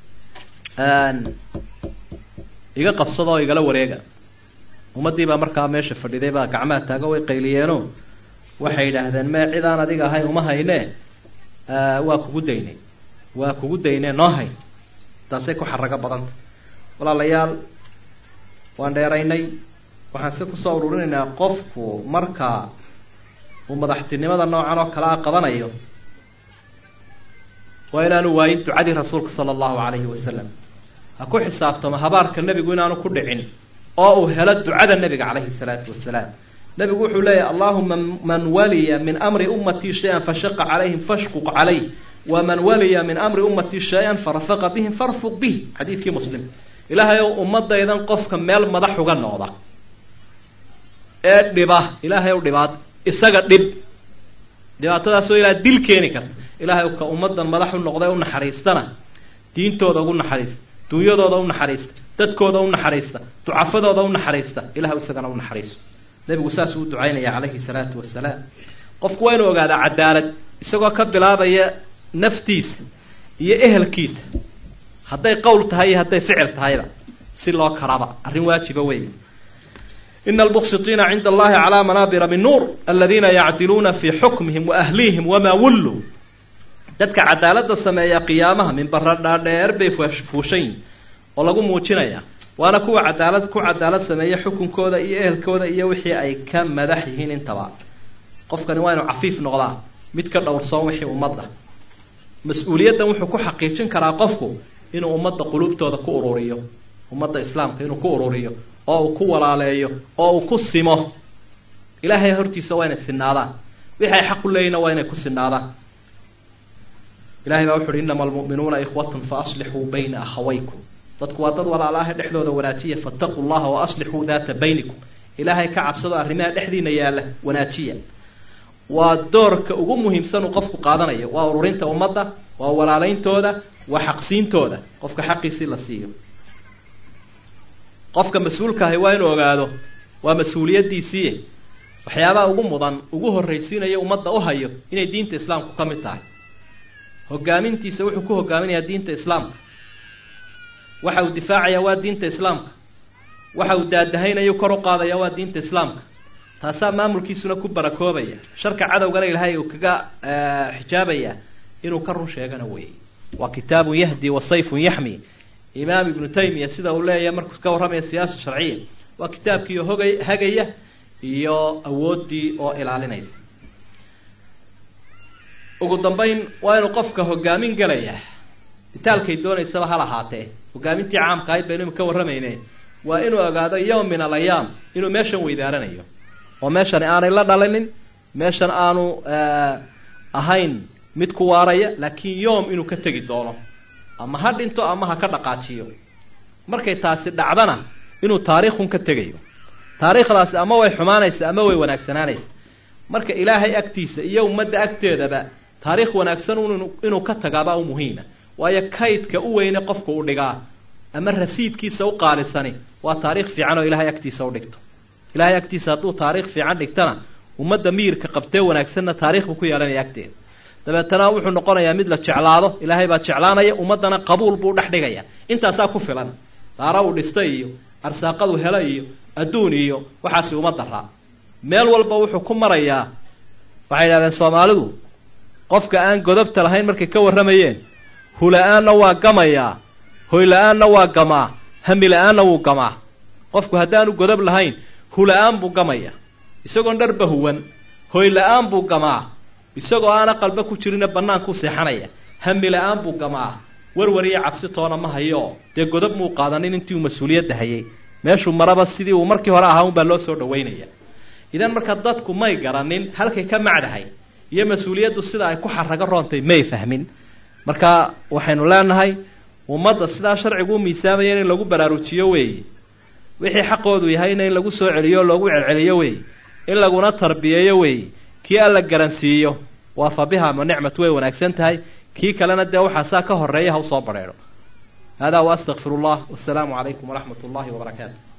iga qabsada oo igala wareega ummaddii baa markaa meesha fadhiday baa gacmaha taago way qayliyeeno waxay yidhaahdeen mee cid aan adiga ahayn uma hayne waa kugu daynay waa kugu daynee noo hay taasay ku xarago badanta walaalayaal waan dheeraynay waxaan se kusoo ururinaynaa qofku markaa uu madaxtinimada noocan oo kale a qabanayo waa inaanu waayin ducadii rasuulka sala allahu calayhi wasalam ha ku xisaabtamo habaarka nebigu inaanu ku dhicin oo uu helo ducada nebiga calayhi salaatu wasalaam nebigu wuxuu leeyahy allahuma man waliya min amri ummatii shay-an fashaqa calayhim fashquq calayh waman waliya min amri ummatii shay-an farafaqa bihim farfuq bih xadiidkii muslim ilaahay ow ummadaydan qofka meel madax uga noqda ee dhiba ilaahay ow dhibaat isaga dhib dhibaatadaasoo ilaa dil keeni karta ilaahay ka ummadan madax u noqday u naxariistana diintooda ugu naxariista duunyadooda u naxariista dadkooda u naxariista ducafadooda u naxariista ilahay isagana u naxariiso nebigu saas uu ducaynaya calayhi salaatu wasalaam qofku waa inuu ogaadaa cadaalad isagoo ka bilaabaya naftiisa iyo ehelkiisa hadday qowl tahay iyo hadday ficil tahayba si loo karaba arrin waajiba weeye ina almuqsitiina cinda allahi calaa manaabira min nuur aladiina yacdiluuna fii xukmihim wa ahlihim wamaa wulluu dadka cadaaladda sameeya qiyaamaha minbara dhaadheer bay fuushayin oo lagu muujinaya waana kuwa cadaalad ku cadaalad sameeya xukunkooda iyo ehelkooda iyo wixii ay ka madax yihiin intaba qofkani waa inuu cafiif noqdaa mid ka dhowrsoon wixii ummadda mas-uuliyaddan wuxuu ku xaqiijin karaa qofku inuu ummadda quluubtooda ku ururiyo ummadda islaamka inuu ku ururiyo oo uu ku walaaleeyo oo uu ku simo ilaahay hortiisa waa inay sinaadaan wixii ay xaq u leeyihiin waa inay ku sinaadaan ilahay baa wuxu uhi innama almu'minuuna ikhwatun fa aslixuu bayna akhawaykum dadku waa dad walaalaha dhexdooda wanaajiya fattaquu llaha wa aslixuu daata baynikum ilaahay ka cabsado arrimaha dhexdiina yaalla wanaajiya waa doorka ugu muhiimsan uu qofku qaadanayo waa ururinta ummadda waa walaaleyntooda waa xaqsiintooda qofka xaqiisii la siiyo qofka mas-uulka ahi waa inuu ogaado waa mas-uuliyaddiisii waxyaabaha ugu mudan ugu horraysiinaya ummadda u hayo inay diinta islaamku ka mid tahay hogaamintiisa wuxuu ku hogaaminayaa diinta islaamka waxa uu difaacayaa waa diinta islaamka waxa uu daadahaynayo kor u qaadaya waa diinta islaamka taasaa maamulkiisuna ku barakoobaya sharka cadowgana ilaahay uu kaga xijaabaya inuu ka run sheegana weeye waa kitaabun yahdi wa sayfun yaxmi imaam ibnu taymiya sida uu leeyahay markuu ka warramaya siyaasa sharciya waa kitaabkiioo hogay hagaya iyo awooddii oo ilaalinaysa ugu dambayn waa inuu qofka hogaamin galaya bitaalkay doonaysaba ha lahaatee hogaamintii caamka ahayd baynu imika warramayne waa inuu ogaado yawm min alayaam inuu meeshan weydaaranayo oo meeshan aanay la dhalinin meeshan aanu ahayn mid ku waaraya laakiin yoom inuu ka tegi doono ama ha dhinto ama ha ka dhaqaajiyo markay taasi dhacdana inuu taariikhun ka tegayo taariikhdaasi ama way xumaanaysa ama way wanaagsanaanaysa marka ilaahay agtiisa iyo ummadda agteedaba taariikh wanaagsan inuu ka tagaaba u muhiima waayo kaydka u weyne qofku u dhigaa ama rasiidkiisa u qaalisani waa taariikh fiican oo ilaahay agtiisa u dhigto ilaahay agtiisa hadduu taariikh fiican dhigtana ummadda miyirka qabtee wanaagsanna taarikh buu ku yeelanaya agteeda dabeetana wuxuu noqonayaa mid la jeclaado ilaahay baa jeclaanaya ummaddana qabuul buu dhex dhigaya intaasaa ku filan daara uu dhistay iyo arsaaqadu hela iyo adduun iyo waxaasi uma daraa meel walba wuxuu ku marayaa waxay yidhahdeen soomaalidu qofka aan godobta lahayn markay ka warramayeen hula-aanna waa gamayaa hoyla-aanna waa gamaa hami-la-aanna wuu gamaa qofku haddaanu godob lahayn hula-aan buu gamaya isagoon dharba huwan hoyla-aan buu gamaa isagoo aan aqalba ku jirina bannaankuu seexanaya hami-la-aan buu gamaa warwar iyo cabsi toona ma hayo dee godob muu qaadanin intii uu mas-uuliyadda hayay meeshuu maraba sidii uu markii hore ahaa unbaa loo soo dhawaynaya idan marka dadku may garanin halkay ka macdahay iyo mas-uuliyaddu sida ay ku xarago roontay may fahmin marka waxaynu leenahay ummadda sidaa sharcigu u miisaamaya in lagu baraarujiyo weeye wixii xaqoodu yahayna in lagu soo celiyo o loogu celceliyo weeye in laguna tarbiyeeyo weeye kii alla garansiiyo waa fa biha ma nicmatu way wanaagsan tahay kii kalena dee waxaa saa ka horreeya ha u soo badheedho هذا وأستغفر الله والسلام عليكم ورحمة الله وبركاته.